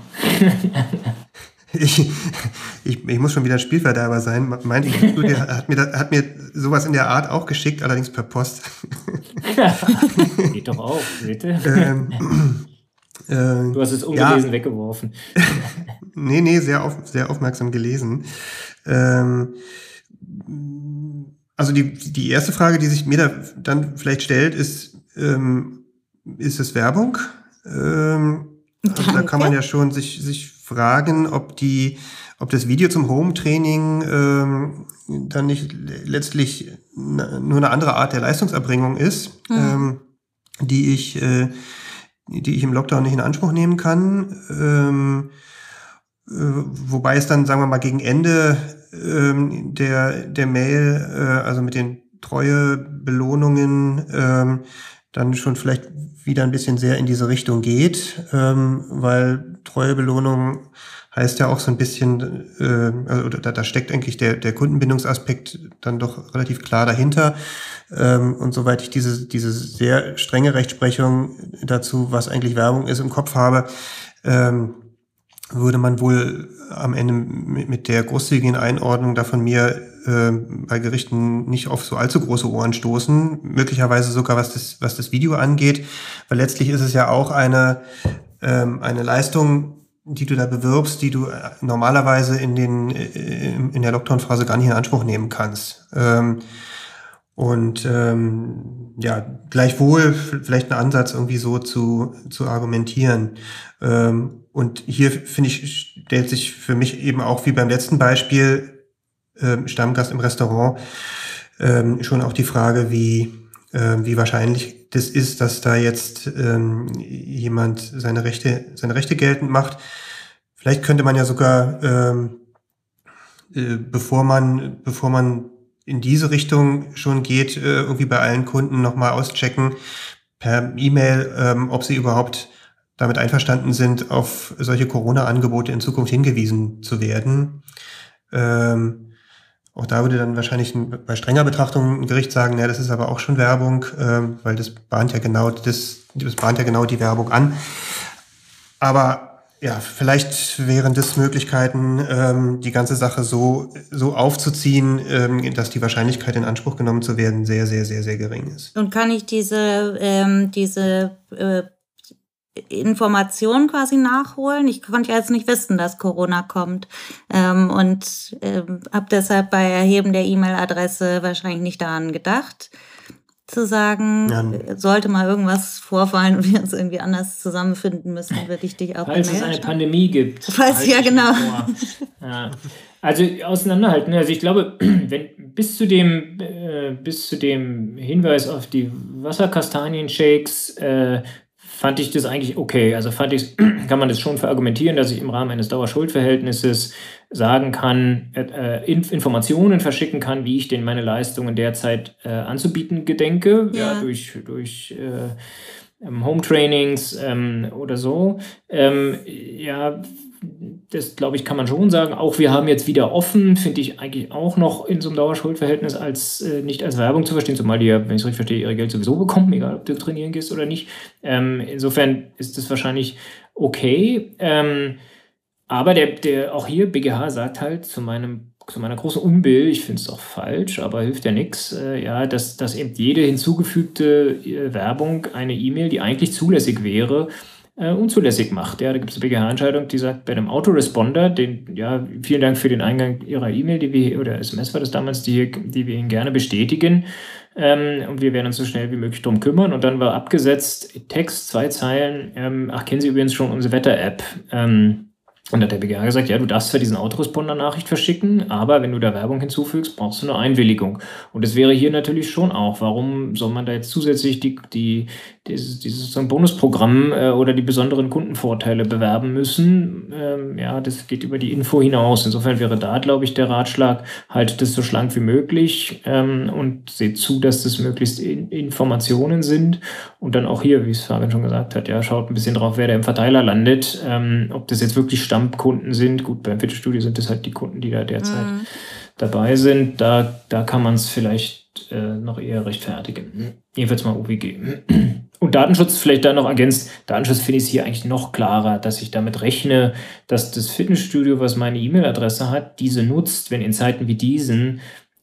Ich muss schon wieder Spielverderber sein. Mein Fitnessstudio hat mir sowas in der Art auch geschickt, allerdings per Post. Geht doch auch, bitte. Du hast es ungelesen weggeworfen. Nee, sehr aufmerksam gelesen. Also die erste Frage, die sich mir da dann vielleicht stellt, ist es Werbung? Also da kann man ja schon sich fragen, ob das Video zum Home-Training dann nicht letztlich nur eine andere Art der Leistungserbringung ist, die ich im Lockdown nicht in Anspruch nehmen kann. Wobei es dann, sagen wir mal, gegen Ende der Mail, also mit den Treuebelohnungen, dann schon vielleicht wieder ein bisschen sehr in diese Richtung geht, weil Treuebelohnung heißt ja auch so ein bisschen, also da steckt eigentlich der Kundenbindungsaspekt dann doch relativ klar dahinter. Und soweit ich diese sehr strenge Rechtsprechung dazu, was eigentlich Werbung ist, im Kopf habe, würde man wohl am Ende mit der großzügigen Einordnung da von mir bei Gerichten nicht auf so allzu große Ohren stoßen, möglicherweise sogar was das Video angeht, weil letztlich ist es ja auch eine Leistung, die du da bewirbst, die du normalerweise in der Lockdown-Phase gar nicht in Anspruch nehmen kannst. Gleichwohl vielleicht ein Ansatz, irgendwie so zu argumentieren. Und hier, finde ich, stellt sich für mich eben auch wie beim letzten Beispiel, Stammgast im Restaurant, schon auch die Frage, wie wahrscheinlich das ist, dass da jetzt jemand seine Rechte geltend macht. Vielleicht könnte man ja sogar, bevor man in diese Richtung schon geht, irgendwie bei allen Kunden nochmal auschecken, per E-Mail, ob sie überhaupt damit einverstanden sind, auf solche Corona-Angebote in Zukunft hingewiesen zu werden. Auch da würde dann wahrscheinlich bei strenger Betrachtung ein Gericht sagen, das ist aber auch schon Werbung, weil das bahnt ja genau die Werbung an. Aber ja, vielleicht wären das Möglichkeiten, die ganze Sache so aufzuziehen, dass die Wahrscheinlichkeit in Anspruch genommen zu werden sehr, sehr, sehr, sehr gering ist. Und kann ich diese Informationen quasi nachholen? Ich konnte ja jetzt nicht wissen, dass Corona kommt und habe deshalb bei Erheben der E-Mail-Adresse wahrscheinlich nicht daran gedacht, zu sagen, sollte mal irgendwas vorfallen und wir uns irgendwie anders zusammenfinden müssen, würde ich dich auch falls es eine Pandemie gibt. Falls, ja, genau. Ja. Also auseinanderhalten. Also ich glaube, wenn bis zu dem Hinweis auf die Wasserkastanienshakes fand ich das eigentlich okay. Also kann man das schon verargumentieren, dass ich im Rahmen eines Dauerschuldverhältnisses sagen kann, Informationen verschicken kann, wie ich denn meine Leistungen derzeit anzubieten gedenke, durch Home-Trainings oder so. Das, glaube ich, kann man schon sagen. Auch wir haben jetzt wieder offen, finde ich eigentlich auch noch in so einem Dauerschuldverhältnis nicht als Werbung zu verstehen, zumal die ja, wenn ich es richtig verstehe, ihre Geld sowieso bekommen, egal ob du trainieren gehst oder nicht. Insofern ist das wahrscheinlich okay. Aber der auch hier, BGH sagt halt zu meiner großen Unbill, ich finde es auch falsch, aber hilft ja nichts, dass eben jede hinzugefügte Werbung eine E-Mail, die eigentlich zulässig wäre, unzulässig macht. Ja, da gibt es eine BGH-Entscheidung, die sagt, bei einem Autoresponder, vielen Dank für den Eingang Ihrer E-Mail, oder SMS war das damals, die wir Ihnen gerne bestätigen, und wir werden uns so schnell wie möglich drum kümmern. Und dann war abgesetzt, Text, 2 Zeilen, kennen Sie übrigens schon unsere Wetter-App, und hat der BGH gesagt, ja, du darfst zwar diesen Autoresponder-Nachricht verschicken, aber wenn du da Werbung hinzufügst, brauchst du eine Einwilligung. Und das wäre hier natürlich schon auch. Warum soll man da jetzt zusätzlich dieses Bonusprogramm oder die besonderen Kundenvorteile bewerben müssen? Das geht über die Info hinaus. Insofern wäre da, glaube ich, der Ratschlag, haltet es so schlank wie möglich und seht zu, dass das möglichst Informationen sind. Und dann auch hier, wie es Fabian schon gesagt hat, schaut ein bisschen drauf, wer da im Verteiler landet. Ob das jetzt wirklich Stammkunden sind. Gut, beim Fitnessstudio sind das halt die Kunden, die da derzeit dabei sind. Da kann man es vielleicht noch eher rechtfertigen. Jedenfalls mal OWG. Und Datenschutz vielleicht da noch ergänzt. Datenschutz finde ich es hier eigentlich noch klarer, dass ich damit rechne, dass das Fitnessstudio, was meine E-Mail-Adresse hat, diese nutzt, wenn in Zeiten wie diesen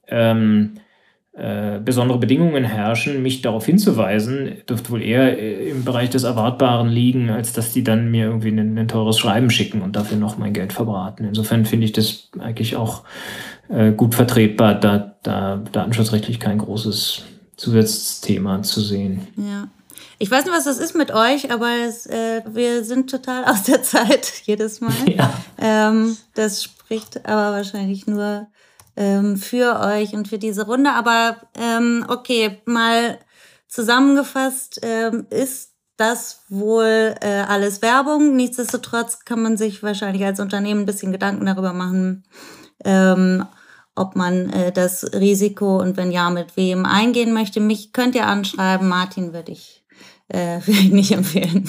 besondere Bedingungen herrschen, mich darauf hinzuweisen, dürfte wohl eher im Bereich des Erwartbaren liegen, als dass die dann mir irgendwie ein teures Schreiben schicken und dafür noch mein Geld verbraten. Insofern finde ich das eigentlich auch gut vertretbar, da datenschutzrechtlich kein großes Zusatzthema zu sehen. Ja. Ich weiß nicht, was das ist mit euch, aber wir sind total aus der Zeit jedes Mal. Ja. Das spricht aber wahrscheinlich nur für euch und für diese Runde. Aber okay, mal zusammengefasst, ist das wohl alles Werbung. Nichtsdestotrotz kann man sich wahrscheinlich als Unternehmen ein bisschen Gedanken darüber machen, ob man das Risiko und wenn ja, mit wem eingehen möchte. Mich könnt ihr anschreiben. Martin würde ich nicht empfehlen.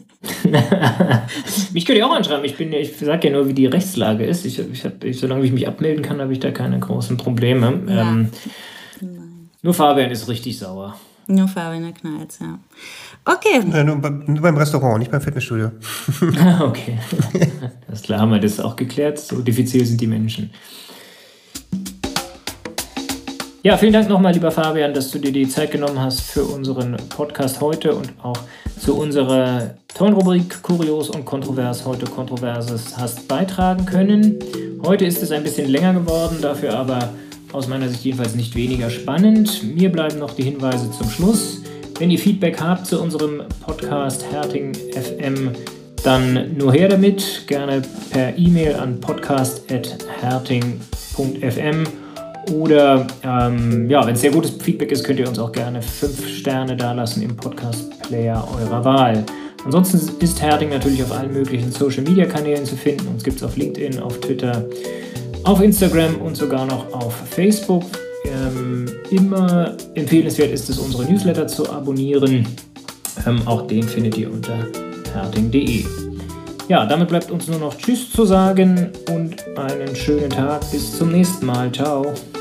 Mich könnt ihr auch anschreiben. Ich sage ja nur, wie die Rechtslage ist. Solange ich mich abmelden kann, habe ich da keine großen Probleme. Ja. Nur Fabian ist richtig sauer. Nur Fabian, der knallt, ja. Okay. Nur beim Restaurant, nicht beim Fitnessstudio. Okay. Das ist klar, haben wir das auch geklärt. So diffizil sind die Menschen. Ja, vielen Dank nochmal, lieber Fabian, dass du dir die Zeit genommen hast für unseren Podcast heute und auch zu unserer tollen Rubrik Kurios und Kontrovers, heute Kontroverses, hast beitragen können. Heute ist es ein bisschen länger geworden, dafür aber aus meiner Sicht jedenfalls nicht weniger spannend. Mir bleiben noch die Hinweise zum Schluss. Wenn ihr Feedback habt zu unserem Podcast Herting FM, dann nur her damit, gerne per E-Mail an podcast@herting.fm. Oder wenn es sehr gutes Feedback ist, könnt ihr uns auch gerne 5 Sterne dalassen im Podcast-Player eurer Wahl. Ansonsten ist Herting natürlich auf allen möglichen Social-Media-Kanälen zu finden. Uns gibt es auf LinkedIn, auf Twitter, auf Instagram und sogar noch auf Facebook. Immer empfehlenswert ist es, unsere Newsletter zu abonnieren. Auch den findet ihr unter herting.de. Ja, damit bleibt uns nur noch Tschüss zu sagen und einen schönen Tag. Bis zum nächsten Mal. Ciao.